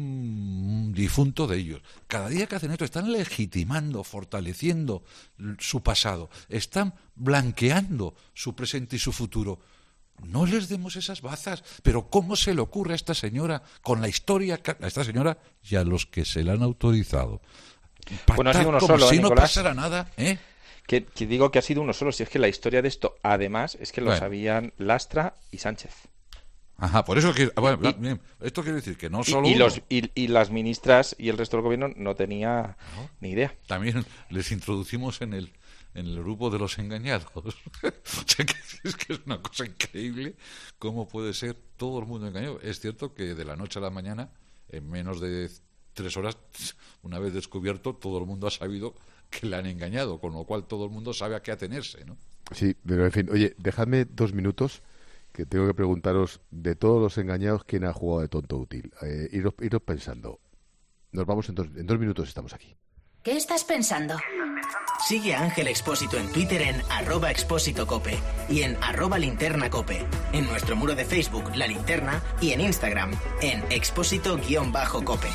un difunto de ellos, cada día que hacen esto están legitimando, fortaleciendo su pasado, están blanqueando su presente y su futuro. No les demos esas bazas. Pero ¿cómo se le ocurre a esta señora, con la historia, que- a esta señora y a los que se la han autorizado, pactar Bueno, ha sido uno como solo, si ¿eh, no Nicolás? pasara nada? ¿eh? Que, que digo que ha sido uno solo, si es que la historia de esto, además, es que lo Bueno. sabían Lastra y Sánchez. Ajá, por eso que bueno, Y- bien, esto quiere decir que no Y- solo y, uno. los, y, y las ministras y el resto del gobierno no tenía ni idea. También les introducimos en el en el grupo de los engañados. O sea, que es que es una cosa increíble cómo puede ser todo el mundo engañado. Es cierto que de la noche a la mañana, en menos de tres horas, una vez descubierto, todo el mundo ha sabido que le han engañado, con lo cual todo el mundo sabe a qué atenerse, ¿no? Sí, pero en fin, oye, dejadme dos minutos que tengo que preguntaros de todos los engañados quién ha jugado de tonto útil. Eh, iros, iros pensando. Nos vamos en dos, en dos minutos, estamos aquí. ¿Qué estás pensando? Sigue a Ángel Expósito en Twitter en arroba expósito cope y en arroba linterna cope, en nuestro muro de Facebook La Linterna y en Instagram en expósito-cope.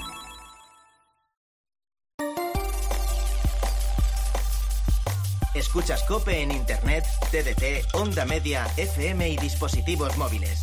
Escuchas Cope en Internet, T D T, Onda Media, F M y dispositivos móviles.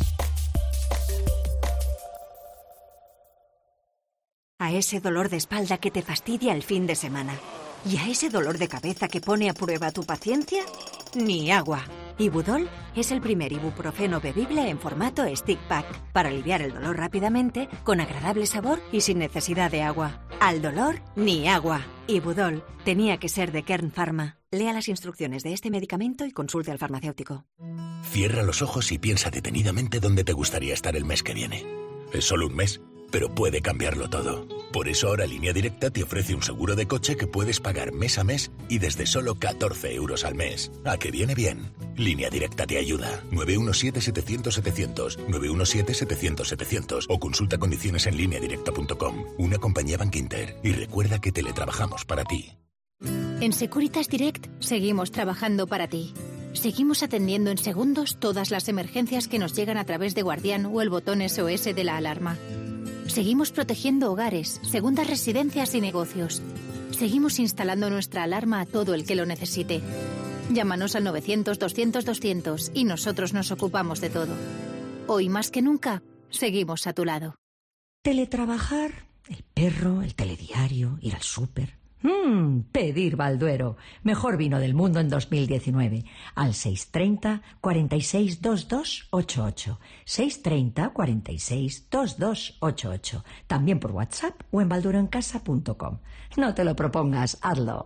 A ese dolor de espalda que te fastidia el fin de semana. ¿Y a ese dolor de cabeza que pone a prueba tu paciencia? Ni agua. Ibudol es el primer ibuprofeno bebible en formato stick pack para aliviar el dolor rápidamente, con agradable sabor y sin necesidad de agua. Al dolor, ni agua. Ibudol tenía que ser de Kern Pharma. Lea las instrucciones de este medicamento y consulte al farmacéutico. Cierra los ojos y piensa detenidamente dónde te gustaría estar el mes que viene. Es solo un mes, pero puede cambiarlo todo. Por eso ahora Línea Directa te ofrece un seguro de coche que puedes pagar mes a mes y desde solo catorce euros al mes. ¿A que viene bien? Línea Directa te ayuda. nueve uno siete, setecientos, setecientos, nueve uno siete, setecientos, setecientos o consulta condiciones en línea directa punto com. Una compañía Bankinter. Y recuerda que teletrabajamos para ti. En Securitas Direct seguimos trabajando para ti. Seguimos atendiendo en segundos todas las emergencias que nos llegan a través de Guardián o el botón S O S de la alarma. Seguimos protegiendo hogares, segundas residencias y negocios. Seguimos instalando nuestra alarma a todo el que lo necesite. Llámanos al novecientos, doscientos, doscientos y nosotros nos ocupamos de todo. Hoy más que nunca, seguimos a tu lado. Teletrabajar, el perro, el telediario, ir al súper. Mm, pedir Balduero, mejor vino del mundo en dos mil diecinueve, al seiscientos treinta, cuarenta y seis, veintidós, ochenta y ocho, seiscientos treinta, cuarenta y seis, veintidós, ochenta y ocho, también por WhatsApp o en baldueroencasa punto com. No te lo propongas, hazlo.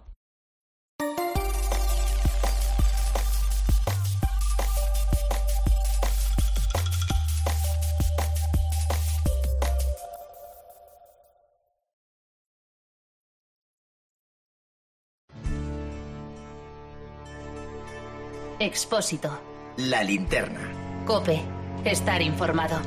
Expósito. La linterna. COPE. Estar informado.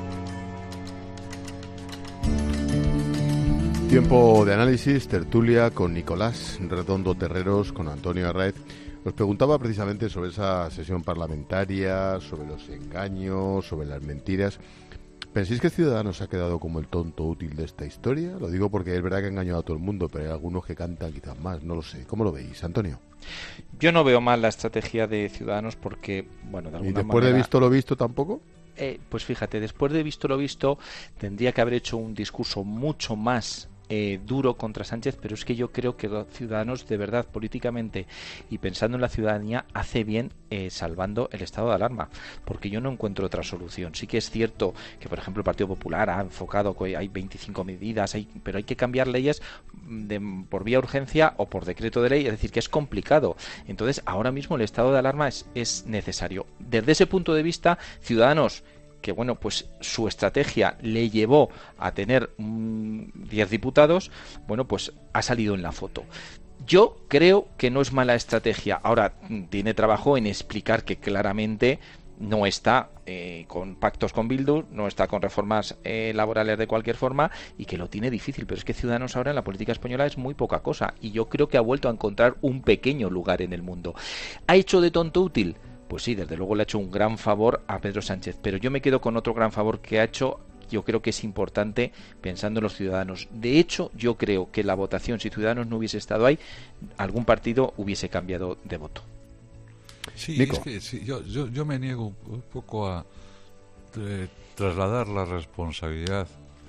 Tiempo de análisis, tertulia con Nicolás Redondo Terreros, con Antonio Arraez. Os preguntaba precisamente sobre esa sesión parlamentaria, sobre los engaños, sobre las mentiras. ¿Pensáis que Ciudadanos ha quedado como el tonto útil de esta historia? Lo digo porque es verdad que ha engañado a todo el mundo, pero hay algunos que cantan quizás más, no lo sé. ¿Cómo lo veis, Antonio? Yo no veo mal la estrategia de Ciudadanos porque, bueno, de alguna manera... ¿Y después de visto lo visto tampoco? Eh, pues fíjate, después de visto lo visto, tendría que haber hecho un discurso mucho más eh, duro contra Sánchez, pero es que yo creo que Ciudadanos, de verdad, políticamente y pensando en la ciudadanía, hace bien eh, salvando el estado de alarma, porque yo no encuentro otra solución. Sí que es cierto que, por ejemplo, el Partido Popular ha enfocado que hay veinticinco medidas, hay, pero hay que cambiar leyes de, por vía urgencia o por decreto de ley, es decir, que es complicado. Entonces, ahora mismo el estado de alarma es, es necesario. Desde ese punto de vista, Ciudadanos, que bueno, pues su estrategia le llevó a tener diez mmm, diputados, bueno, pues ha salido en la foto. Yo creo que no es mala estrategia. Ahora, tiene trabajo en explicar que claramente no está eh, con pactos con Bildu, no está con reformas eh, laborales de cualquier forma y que lo tiene difícil, pero es que Ciudadanos ahora en la política española es muy poca cosa y yo creo que ha vuelto a encontrar un pequeño lugar en el mundo. ¿Ha hecho de tonto útil? Pues sí, desde luego le ha hecho un gran favor a Pedro Sánchez, pero yo me quedo con otro gran favor que ha hecho, yo creo que es importante pensando en los ciudadanos. De hecho, yo creo que la votación, si Ciudadanos no hubiese estado ahí, algún partido hubiese cambiado de voto. Sí, Nico. Es que sí, yo, yo, yo me niego un poco a eh, trasladar la responsabilidad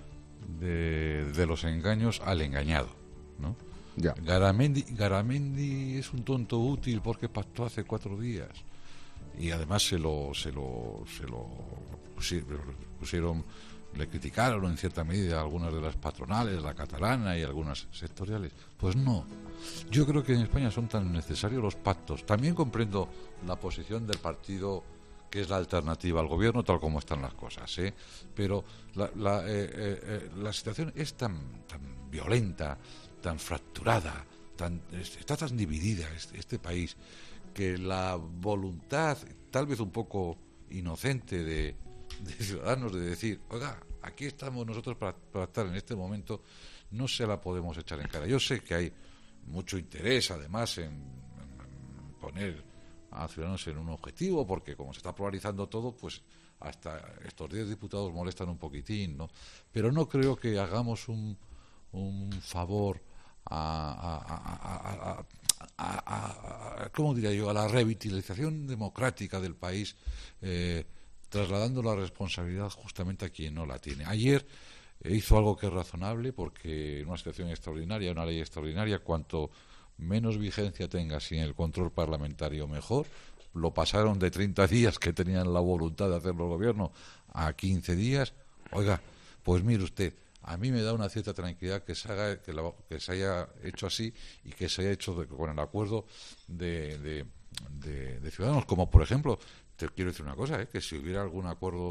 de, de los engaños al engañado, ¿no? Ya. Garamendi, Garamendi es un tonto útil porque pactó hace cuatro días. Y además se lo se lo se lo pusieron, le criticaron en cierta medida algunas de las patronales, la catalana y algunas sectoriales. Pues no, yo creo que en España son tan necesarios los pactos. También comprendo la posición del partido que es la alternativa al gobierno tal como están las cosas, ¿eh? Pero la, la, eh, eh, la situación es tan tan violenta, tan fracturada, tan, está tan dividida este, este país, que la voluntad, tal vez un poco inocente de, de Ciudadanos, de decir, oiga, aquí estamos nosotros para, para estar en este momento, no se la podemos echar en cara. Yo sé que hay mucho interés, además, en, en poner a Ciudadanos en un objetivo, porque como se está polarizando todo, pues hasta estos diez diputados molestan un poquitín, ¿no? Pero no creo que hagamos un, un favor a, a, a, a, a, a, a, ¿cómo diría yo?, a la revitalización democrática del país, eh, trasladando la responsabilidad justamente a quien no la tiene. Ayer eh, hizo algo que es razonable, porque en una situación extraordinaria, una ley extraordinaria, cuanto menos vigencia tenga sin el control parlamentario, mejor. Lo pasaron de treinta días que tenían la voluntad de hacerlo el gobierno a quince días. Oiga, pues mire usted, a mí me da una cierta tranquilidad que se haga, que, la, que se haya hecho así y que se haya hecho de, con el acuerdo de, de, de, de Ciudadanos. Como por ejemplo, te quiero decir una cosa, ¿eh? que si hubiera algún acuerdo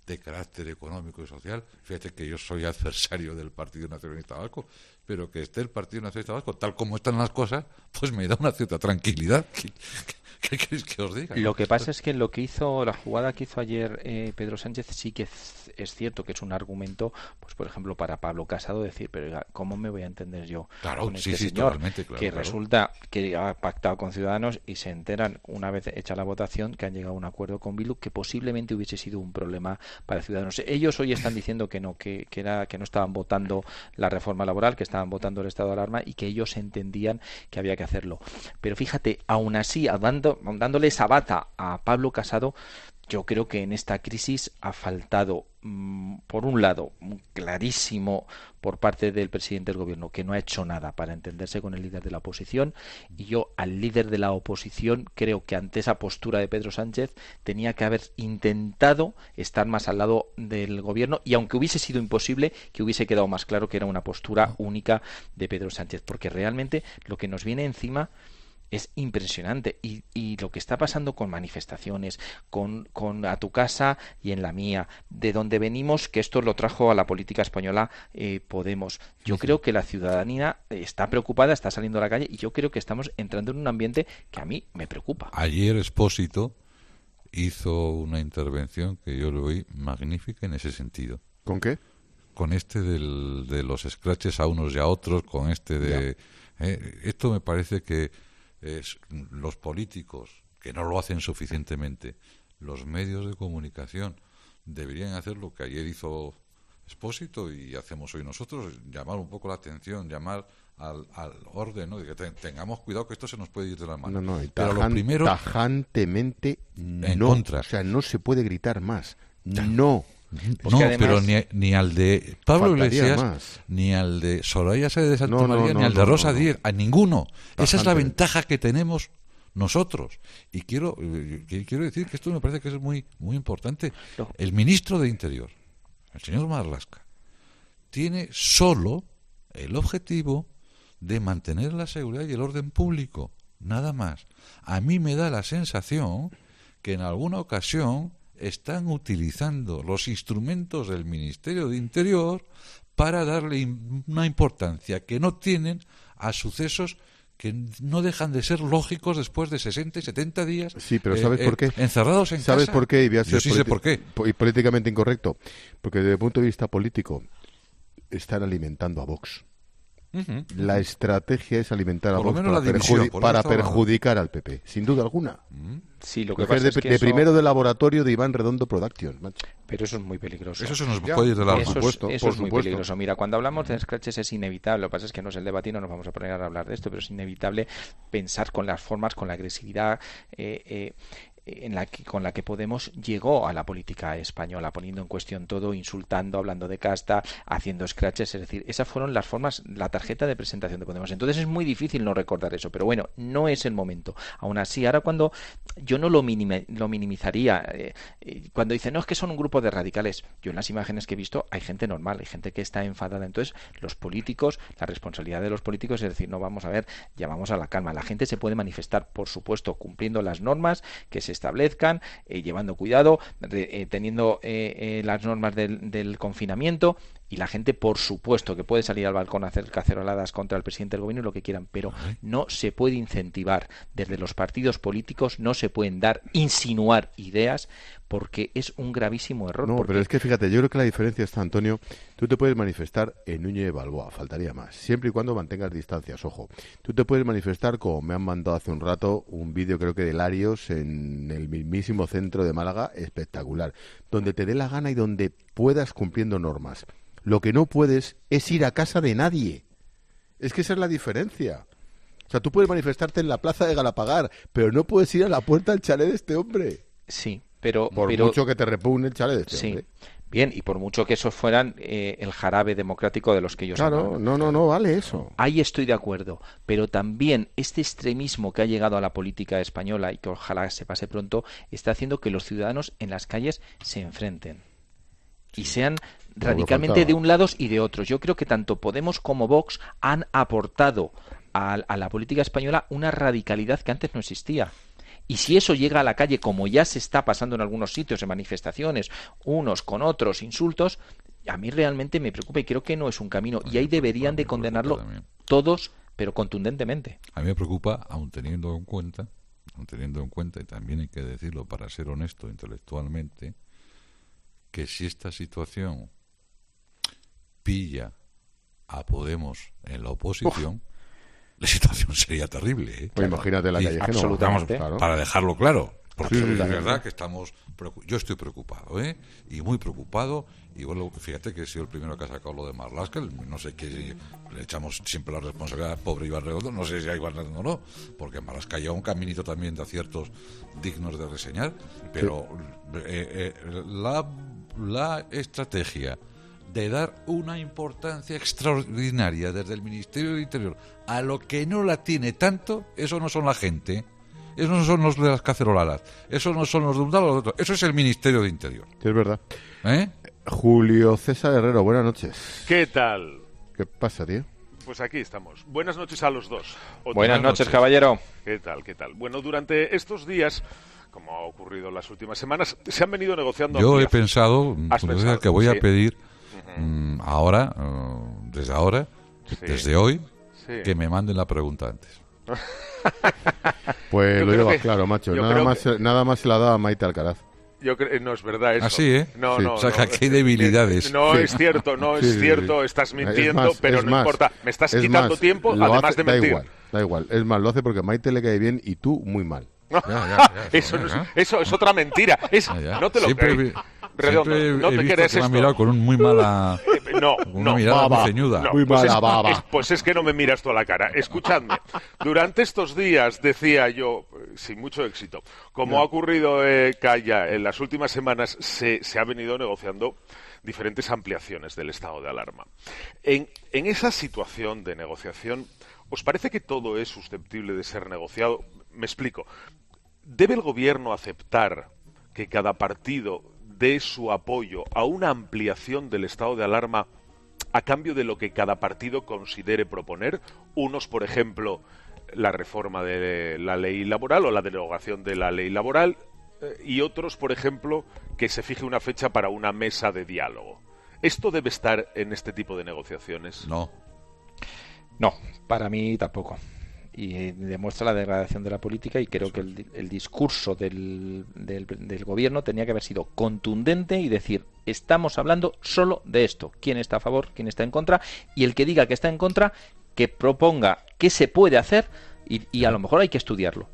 de carácter económico y social. Fíjate que yo soy adversario del Partido Nacionalista Vasco, pero que esté el Partido Nacionalista Vasco tal como están las cosas, pues me da una cierta tranquilidad. ¿Qué, qué, qué queréis que os diga? Lo que pasa es que lo que hizo, la jugada que hizo ayer eh, Pedro Sánchez sí que es, es cierto que es un argumento, pues por ejemplo, para Pablo Casado decir, pero oiga, ¿cómo me voy a entender yo claro, con sí, este sí, señor totalmente, claro, que claro. resulta que ha pactado con Ciudadanos y se enteran una vez hecha la votación que han llegado a un acuerdo con Bildu que posiblemente hubiese sido un problema para Ciudadanos? Ellos hoy están diciendo que no, que, que, era, que no estaban votando la reforma laboral, que estaban votando el estado de alarma y que ellos entendían que había que hacerlo. Pero fíjate, aún así, dando, dándole esa bata a Pablo Casado, yo creo que en esta crisis ha faltado, mmm, por un lado, clarísimo por parte del presidente del gobierno que no ha hecho nada para entenderse con el líder de la oposición, y yo al líder de la oposición creo que ante esa postura de Pedro Sánchez tenía que haber intentado estar más al lado del gobierno, y aunque hubiese sido imposible, que hubiese quedado más claro que era una postura única de Pedro Sánchez, porque realmente lo que nos viene encima es impresionante y, y lo que está pasando con manifestaciones, con, con a tu casa y en la mía, de donde venimos, que esto lo trajo a la política española eh, Podemos. Yo creo que la ciudadanía está preocupada, está saliendo a la calle y yo creo que estamos entrando en un ambiente que a mí me preocupa. Ayer Expósito hizo una intervención que yo lo oí magnífica en ese sentido. ¿Con qué? Con este del, de los scratches a unos y a otros, con este de... Eh, esto me parece que es, los políticos, que no lo hacen suficientemente, los medios de comunicación deberían hacer lo que ayer hizo Expósito y hacemos hoy nosotros, llamar un poco la atención, llamar al, al orden, ¿no? De que te, tengamos cuidado que esto se nos puede ir de las manos. No, no, y pero tajan, lo primero, tajantemente en no, contra. O sea, no se puede gritar más. No. No, además, pero ni, ni al de Pablo Iglesias, más. ni al de Soraya Sáenz de Santa no, no, María, no, ni al de no, Rosa no, no. Díez, a ninguno. Bastante. Esa es la ventaja que tenemos nosotros. Y quiero quiero decir que esto me parece que es muy muy importante. El ministro de Interior, el señor Marlaska, tiene solo el objetivo de mantener la seguridad y el orden público, nada más. A mí me da la sensación que en alguna ocasión están utilizando los instrumentos del Ministerio de Interior para darle una importancia que no tienen a sucesos que no dejan de ser lógicos después de sesenta y setenta días. Sí, pero ¿sabes eh, por qué? Eh, encerrados en ¿Sabes casa. por qué? Y voy a ser Yo sí sé por qué. Y políticamente incorrecto. Porque desde el punto de vista político están alimentando a Vox. Uh-huh. La estrategia es alimentar a Por lo Vox menos para, la división, perjudi- por para eso estaba perjudicar al P P, sin duda alguna. Uh-huh. Sí, lo que Porque pasa es de, es que de eso... primero de laboratorio de Iván Redondo Productions, macho. Pero eso es muy peligroso. Eso se nos Ya, puede ir de la Eso, por es, supuesto, eso por es muy supuesto. peligroso. Mira, cuando hablamos de scratches es inevitable, lo que pasa es que no es el debate y no nos vamos a poner a hablar de esto, pero es inevitable pensar con las formas, con la agresividad eh, eh, en la que, con la que Podemos llegó a la política española, poniendo en cuestión todo, insultando, hablando de casta, haciendo scratches, es decir, esas fueron las formas, la tarjeta de presentación de Podemos. Entonces es muy difícil no recordar eso, pero bueno, no es el momento. Aún así, ahora cuando yo no lo, minimi, lo minimizaría, eh, eh, cuando dicen, no, es que son un grupo de radicales, yo en las imágenes que he visto hay gente normal, hay gente que está enfadada. Entonces los políticos, la responsabilidad de los políticos es decir, no, vamos a ver, llamamos a la calma. La gente se puede manifestar, por supuesto, cumpliendo las normas que se establezcan, eh, llevando cuidado, de, eh, teniendo eh, eh, las normas del, del confinamiento, y la gente, por supuesto, que puede salir al balcón a hacer caceroladas contra el presidente del gobierno y lo que quieran, pero no se puede incentivar desde los partidos políticos, no se pueden dar, insinuar ideas, porque es un gravísimo error. No, porque... pero es que fíjate, yo creo que la diferencia está, Antonio, tú te puedes manifestar en Núñez de Balboa, faltaría más, siempre y cuando mantengas distancias, ojo. Tú te puedes manifestar, como me han mandado hace un rato, un vídeo creo que de Larios en el mismísimo centro de Málaga, espectacular, donde te dé la gana y donde puedas cumpliendo normas. Lo que no puedes es ir a casa de nadie. Es que esa es la diferencia. O sea, tú puedes manifestarte en la plaza de Galapagar, pero no puedes ir a la puerta del chalet de este hombre. Sí, pero... Por pero... mucho que te repugne el chalet de este sí. hombre. Bien, y por mucho que esos fueran eh, el jarabe democrático de los que ellos Claro, hablan. no, no, no vale eso. Ahí estoy de acuerdo, pero también este extremismo que ha llegado a la política española y que ojalá se pase pronto, está haciendo que los ciudadanos en las calles se enfrenten y sean radicalmente de un lado y de otros. Yo creo que tanto Podemos como Vox han aportado a, a la política española una radicalidad que antes no existía. Y si eso llega a la calle, como ya se está pasando en algunos sitios, en manifestaciones, unos con otros, insultos, a mí realmente me preocupa y creo que no es un camino. Y ahí deberían de condenarlo todos, pero contundentemente. A mí me preocupa, aun teniendo en cuenta, aun teniendo en cuenta, y también hay que decirlo para ser honesto intelectualmente, que si esta situación pilla a Podemos en la oposición, Uf. la situación sería terrible, ¿eh? Pues imagínate la calle, absolutamente, claro. Para dejarlo claro, porque sí, es verdad que estamos, yo estoy preocupado, ¿eh? Y muy preocupado, y bueno, fíjate que he sido el primero que ha sacado lo de Marlaska, no sé qué, le echamos siempre la responsabilidad al pobre Iván Redondo, no sé si hay igual o no, porque en Marlaska lleva un caminito también de aciertos dignos de reseñar, pero sí. eh, eh, la, la estrategia de dar una importancia extraordinaria desde el Ministerio del Interior a lo que no la tiene tanto, eso no son la gente, esos no son los de las caceroladas, esos no son los de un lado o de otro, eso es el Ministerio de Interior. Sí, es verdad. ¿Eh? Julio César Herrero, buenas noches. ¿Qué tal? ¿Qué pasa, tío? Pues aquí estamos. Buenas noches a los dos. Buenas, buenas noches, noches, caballero. ¿Qué tal, qué tal? Bueno, durante estos días, como ha ocurrido en las últimas semanas, se han venido negociando... Yo he pensado, pensado que voy sí. a pedir... Uh, ahora, uh, desde ahora, sí. desde hoy, sí. que me manden la pregunta antes. Pues yo lo llevas que, claro, macho. Nada más, que... nada más se la da a Maite Alcaraz. Yo creo, no es verdad eso. Así, ¿eh? No, sí. no, o sea, no. que aquí hay debilidades. No sí. es cierto, no es sí, cierto. Sí. Estás mintiendo, más, pero no más, importa. Me estás quitando más, tiempo, además hace, de mentir. Da igual, da igual. Es más, lo hace porque a Maite le cae bien y tú muy mal. Ya, ya, ya, eso, no es, eso es otra mentira. Es, ya, ya. No te lo siempre, crees. Redondo, siempre no te he crees que esto. Me ha mirado con un muy mala, no, con una no, mirada baba, muy ceñuda. No, muy pues mala es, baba. Es, pues es que no me miras tú a la cara. Escuchadme, durante estos días decía yo, sin mucho éxito, como no. ha ocurrido eh, Calla en las últimas semanas, se, se ha venido negociando diferentes ampliaciones del estado de alarma. En, en esa situación de negociación, ¿os parece que todo es susceptible de ser negociado? Me explico. ¿Debe el gobierno aceptar que cada partido dé su apoyo a una ampliación del estado de alarma a cambio de lo que cada partido considere proponer? Unos, por ejemplo, la reforma de la ley laboral o la derogación de la ley laboral, eh, y otros, por ejemplo, que se fije una fecha para una mesa de diálogo. ¿Esto debe estar en este tipo de negociaciones? No. No, para mí tampoco. Y demuestra la degradación de la política, y creo que el, el discurso del, del, del gobierno tenía que haber sido contundente y decir, estamos hablando solo de esto, quién está a favor, quién está en contra, y el que diga que está en contra, que proponga qué se puede hacer, y, y a lo mejor hay que estudiarlo.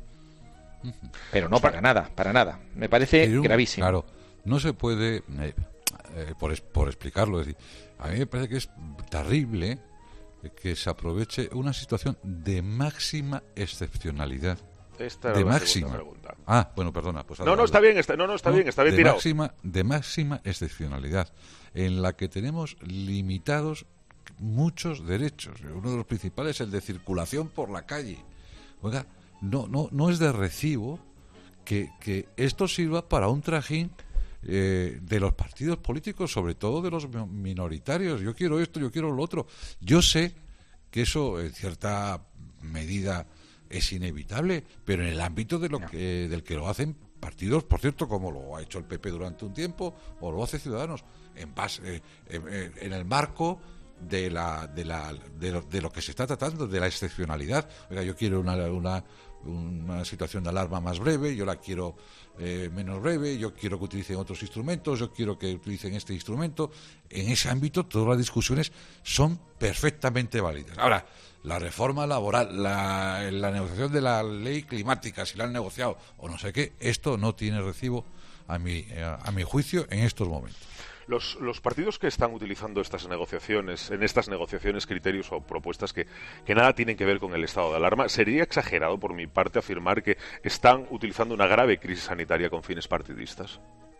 Pero no para nada, para nada. Me parece Pero, gravísimo. Claro, no se puede, eh, eh, por, por explicarlo, es decir, a mí me parece que es terrible que se aproveche una situación de máxima excepcionalidad. Esta era de la máxima pregunta. Ah, bueno, perdona. Pues no, no, está bien, está, no, no, está no, bien, está bien de tirado. Máxima, de máxima excepcionalidad, en la que tenemos limitados muchos derechos. Uno de los principales es el de circulación por la calle. Oiga, no, no, no es de recibo que, que esto sirva para un trajín Eh, de los partidos políticos, sobre todo de los minoritarios. Yo quiero esto, yo quiero lo otro. Yo sé que eso en cierta medida es inevitable, pero en el ámbito de lo que, del que lo hacen partidos, por cierto, como lo ha hecho el P P durante un tiempo, o lo hace Ciudadanos, en base, eh, en, en el marco de la, de la de lo, de lo que se está tratando, de la excepcionalidad. Oiga, yo quiero una, una una situación de alarma más breve, yo la quiero eh, menos breve, yo quiero que utilicen otros instrumentos, yo quiero que utilicen este instrumento. En ese ámbito todas las discusiones son perfectamente válidas. Ahora, la reforma laboral, la, la negociación de la ley climática, si la han negociado o no sé qué, esto no tiene recibo a mi, a, a mi juicio en estos momentos. Los, los partidos que están utilizando estas negociaciones, en estas negociaciones, criterios o propuestas que, que nada tienen que ver con el estado de alarma, sería exagerado por mi parte afirmar que están utilizando una grave crisis sanitaria con fines partidistas.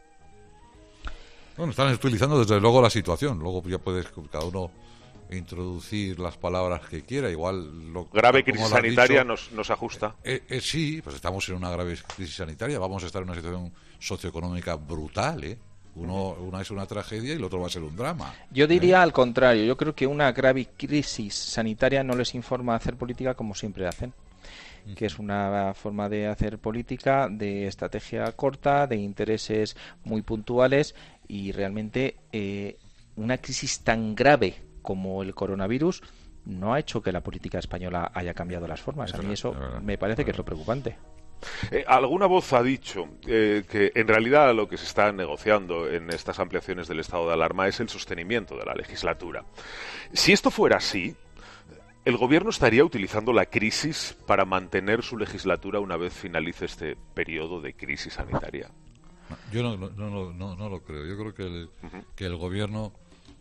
Bueno, están utilizando desde luego la situación. Luego ya puedes cada uno introducir las palabras que quiera. Igual lo, grave crisis sanitaria dicho, nos, nos ajusta. Eh, eh, sí, pues estamos en una grave crisis sanitaria. Vamos a estar en una situación socioeconómica brutal, ¿eh? Uno, una es una tragedia y el otro va a ser un drama. Yo diría ¿eh? al contrario. Yo creo que una grave crisis sanitaria no les informa a hacer política como siempre hacen. que es una forma de hacer política, de estrategia corta, de intereses muy puntuales y realmente eh, una crisis tan grave como el coronavirus no ha hecho que la política española haya cambiado las formas. A mí eso me parece que es lo preocupante. Eh, alguna voz ha dicho eh, que en realidad lo que se está negociando en estas ampliaciones del estado de alarma es el sostenimiento de la legislatura. Si esto fuera así, ¿el gobierno estaría utilizando la crisis para mantener su legislatura una vez finalice este periodo de crisis sanitaria? Yo no, no, no, no, no lo creo. Yo creo que el, uh-huh. que el gobierno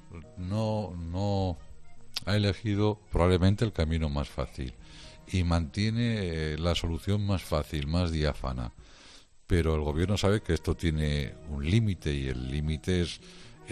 no, no ha elegido probablemente el camino más fácil y mantiene la solución más fácil, más diáfana. Pero el gobierno sabe que esto tiene un límite y el límite es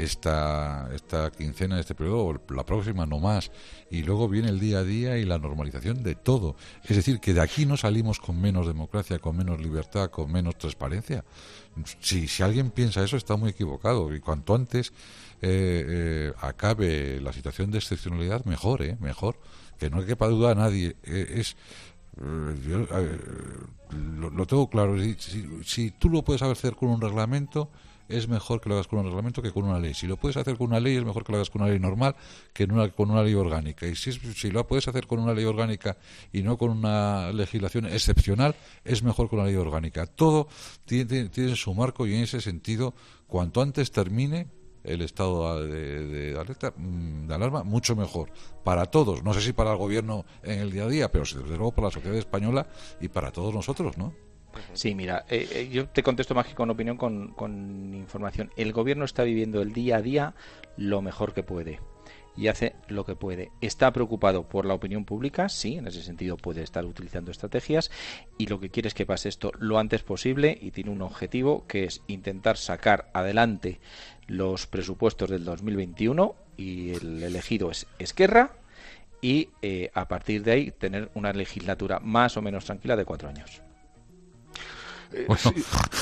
esta esta quincena, este periodo, la próxima no más. Y luego viene el día a día y la normalización de todo. Es decir, que de aquí no salimos con menos democracia, con menos libertad, con menos transparencia. Si, si alguien piensa eso está muy equivocado. Y cuanto antes eh, eh, acabe la situación de excepcionalidad, mejor, ¿eh? Mejor. Que no quepa duda a nadie. Eh, es eh, yo, eh, lo, lo tengo claro. Si, si, si tú lo puedes hacer con un reglamento, es mejor que lo hagas con un reglamento que con una ley. Si lo puedes hacer con una ley, es mejor que lo hagas con una ley normal que una, con una ley orgánica. Y si, si lo puedes hacer con una ley orgánica y no con una legislación excepcional, es mejor con una ley orgánica. Todo tiene, tiene su marco y en ese sentido, cuanto antes termine el estado de, de alerta, de alarma, mucho mejor. Para todos. No sé si para el gobierno en el día a día, pero desde luego para la sociedad española y para todos nosotros, ¿no? Sí, mira, eh, eh, yo te contesto más que con opinión, con, con información. El gobierno está viviendo el día a día lo mejor que puede y hace lo que puede. Está preocupado por la opinión pública, sí, en ese sentido puede estar utilizando estrategias y lo que quiere es que pase esto lo antes posible y tiene un objetivo que es intentar sacar adelante los presupuestos del dos mil veintiuno y el elegido es Esquerra y eh, a partir de ahí tener una legislatura más o menos tranquila de cuatro años. Eh, bueno, sí.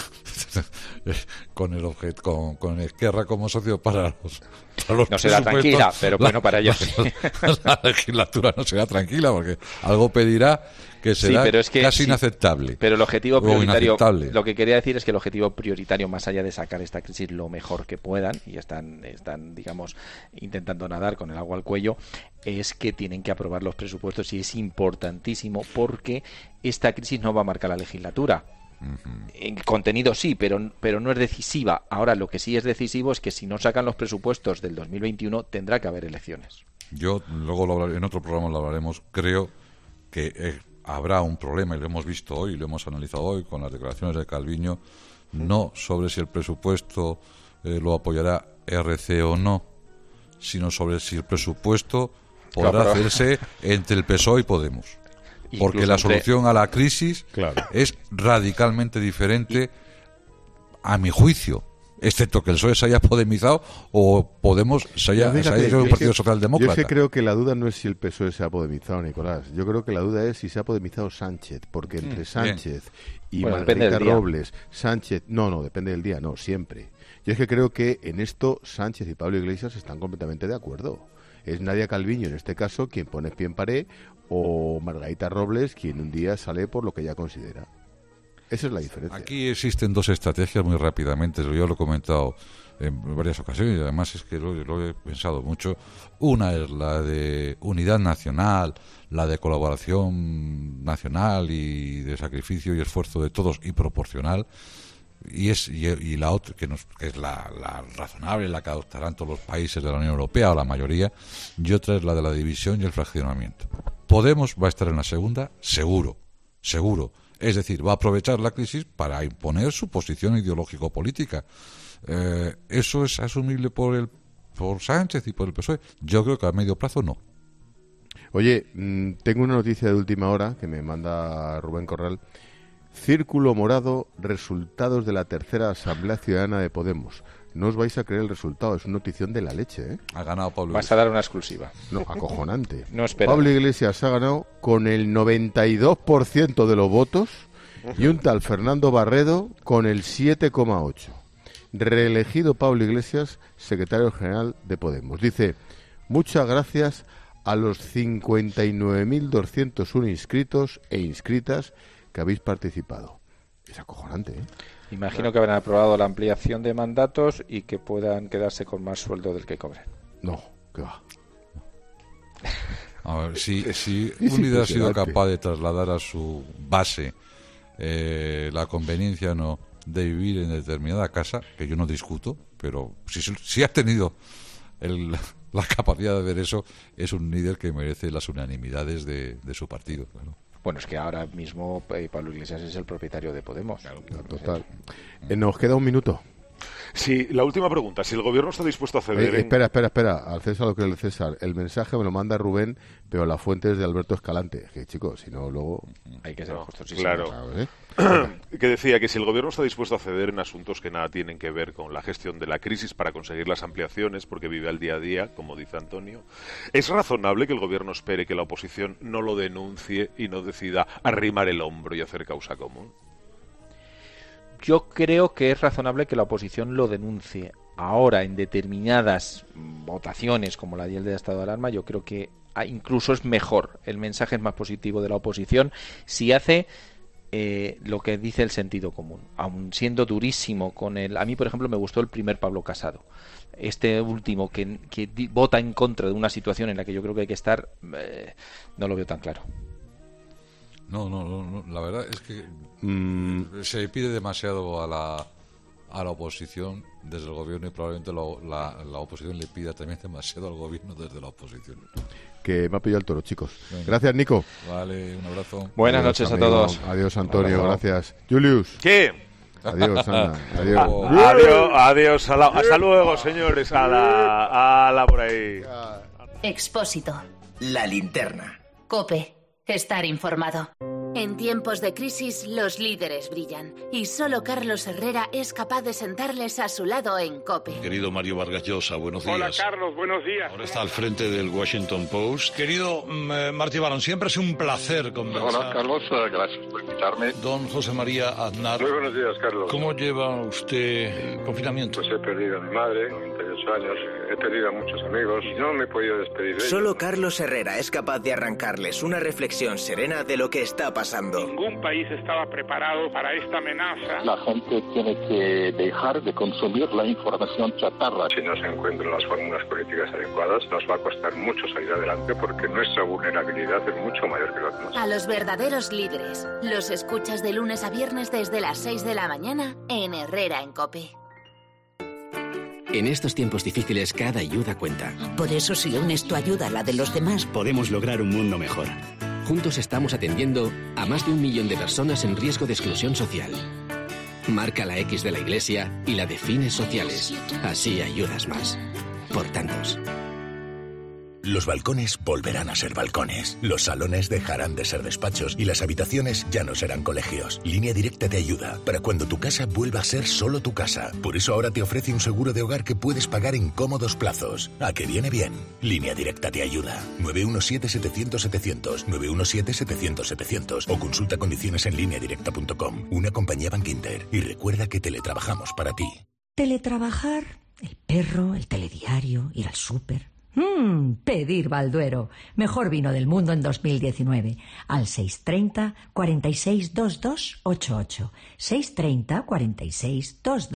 con el objeto, con, con Esquerra como socio para los, para los no será tranquila, pero la, bueno, para ellos sí. la, la legislatura no será tranquila porque algo pedirá que será sí, pero es que, casi sí, inaceptable. Pero el objetivo prioritario, lo que quería decir es que el objetivo prioritario, más allá de sacar esta crisis lo mejor que puedan, y están, están digamos, intentando nadar con el agua al cuello, es que tienen que aprobar los presupuestos y es importantísimo porque esta crisis no va a marcar la legislatura. Uh-huh. En contenido sí, pero, pero no es decisiva. Ahora lo que sí es decisivo es que si no sacan los presupuestos del dos mil veintiuno tendrá que haber elecciones. Yo luego lo hablaré, en otro programa lo hablaremos. Creo que eh, habrá un problema y lo hemos visto hoy, lo hemos analizado hoy con las declaraciones de Calviño, no sobre si el presupuesto eh, lo apoyará R C o no, sino sobre si el presupuesto podrá claro, pero... hacerse entre el P S O E y Podemos. Porque Incluso la solución entre... a la crisis claro. es radicalmente diferente, a mi juicio, excepto que el P S O E se haya podemizado o Podemos se haya, fíjate, se haya hecho un partido que, socialdemócrata. Yo es que creo que la duda no es si el P S O E se ha podemizado, Nicolás. Yo creo que la duda es si se ha podemizado Sánchez, porque entre mm, Sánchez bien. y bueno, Margarita Robles, Sánchez, no, no, depende del día, no, siempre. Yo es que creo que en esto Sánchez y Pablo Iglesias están completamente de acuerdo. Es Nadia Calviño, en este caso, quien pone pie en pared, o Margarita Robles, quien un día sale por lo que ella considera. Esa es la diferencia. Aquí existen dos estrategias muy rápidamente, yo lo he comentado en varias ocasiones y además es que lo, lo he pensado mucho. Una es la de unidad nacional, la de colaboración nacional y de sacrificio y esfuerzo de todos y proporcional. Y es y, y la otra que, nos, que es la, la razonable, la que adoptarán todos los países de la Unión Europea o la mayoría, y otra es la de la división y el fraccionamiento. Podemos va a estar en la segunda, seguro, seguro. Es decir, va a aprovechar la crisis para imponer su posición ideológico-política. Eh, ¿Eso es asumible por el por Sánchez y por el P S O E? Yo creo que a medio plazo no. Oye, mmm, tengo una noticia de última hora que me manda Rubén Corral. Círculo morado, resultados de la tercera Asamblea Ciudadana de Podemos. No os vais a creer el resultado, es una notición de la leche, ¿eh? Ha ganado Pablo Vas Iglesias. A dar una exclusiva. No, acojonante. No espera. Pablo Iglesias ha ganado con el noventa y dos por ciento de los votos y un tal Fernando Barredo con el siete coma ocho por ciento. Reelegido Pablo Iglesias, secretario general de Podemos. Dice, muchas gracias a los cincuenta y nueve mil doscientos uno inscritos e inscritas que habéis participado. Es acojonante, ¿eh? Imagino que habrán aprobado la ampliación de mandatos y que puedan quedarse con más sueldo del que cobren. No, ¿qué va? A ver, si, si un líder ha sido capaz de trasladar a su base eh, la conveniencia o no de vivir en determinada casa, que yo no discuto, pero si, si ha tenido el, la capacidad de ver eso, es un líder que merece las unanimidades de, de su partido, claro. Bueno, es que ahora mismo eh, Pablo Iglesias es el propietario de Podemos. Claro, claro, total. Eh, nos queda un minuto. Sí, la última pregunta. Si el gobierno está dispuesto a ceder... Eh, espera, espera, espera. Al César lo que el César. El mensaje me lo manda Rubén, pero la fuente es de Alberto Escalante. Que, chicos, si no, luego... Hay que ser justos. Sí, claro. ¿eh? Que decía que si el gobierno está dispuesto a ceder en asuntos que nada tienen que ver con la gestión de la crisis para conseguir las ampliaciones, porque vive al día a día, como dice Antonio, ¿es razonable que el gobierno espere que la oposición no lo denuncie y no decida arrimar el hombro y hacer causa común? Yo creo que es razonable que la oposición lo denuncie. Ahora, en determinadas votaciones, como la del de estado de alarma, yo creo que incluso es mejor, el mensaje es más positivo de la oposición si hace eh, lo que dice el sentido común, aun siendo durísimo con el... A mí, por ejemplo, me gustó el primer Pablo Casado. Este último que, que vota en contra de una situación en la que yo creo que hay que estar, eh, no lo veo tan claro. No, no, no, no, la verdad es que mm, se pide demasiado a la a la oposición desde el gobierno y probablemente lo, la, la oposición le pida también demasiado al gobierno desde la oposición. Que me ha pillado el toro, chicos. Venga. Gracias, Nico. Vale, un abrazo. Buenas Adiós, noches amigo. a todos. Adiós, Antonio, gracias. Julius. ¿Qué? Adiós, Ana. Adiós. Adiós, adiós. A la, hasta luego, señores. A la, a la por ahí. Expósito. La linterna. COPE. Estar informado. En tiempos de crisis, los líderes brillan. Y solo Carlos Herrera es capaz de sentarles a su lado en COPE. Querido Mario Vargas Llosa, buenos días. Hola, Carlos, buenos días. Ahora está al frente del Washington Post. Querido eh, Martí Barón, siempre es un placer conversar. Hola, Carlos, uh, gracias por invitarme. Don José María Aznar. Muy buenos días, Carlos. ¿Cómo lleva usted el confinamiento? Pues he perdido a mi madre, noventa y ocho años. He perdido a muchos amigos y no me he podido despedir de ellos. Solo Carlos Herrera es capaz de arrancarles una reflexión serena de lo que está pasando. Ningún país estaba preparado para esta amenaza. La gente tiene que dejar de consumir la información chatarra. Si no se encuentran las fórmulas políticas adecuadas, nos va a costar mucho salir adelante porque nuestra vulnerabilidad es mucho mayor que la demás. A los verdaderos líderes. Los escuchas de lunes a viernes desde las seis de la mañana en Herrera en COPE. En estos tiempos difíciles, cada ayuda cuenta. Por eso, si unes tu ayuda a la de los demás, podemos lograr un mundo mejor. Juntos estamos atendiendo a más de un millón de personas en riesgo de exclusión social. Marca la X de la Iglesia y la de fines sociales. Así ayudas más. Por tantos. Los balcones volverán a ser balcones. Los salones dejarán de ser despachos y las habitaciones ya no serán colegios. Línea Directa te ayuda para cuando tu casa vuelva a ser solo tu casa. Por eso ahora te ofrece un seguro de hogar que puedes pagar en cómodos plazos. ¿A que viene bien? Línea Directa te ayuda. nueve uno siete, setecientos, setecientos, nueve uno siete, setecientos, setecientos o consulta condiciones en línea directa punto com. Una compañía Bankinter. Y recuerda que teletrabajamos para ti. Teletrabajar, el perro, el telediario, ir al súper. Mmm, pedir Balduero. Mejor vino del mundo en dos mil diecinueve. Al seis treinta, cuarenta y seis, veintidós, ochenta y ocho. seis treinta, cuarenta y seis, veintidós.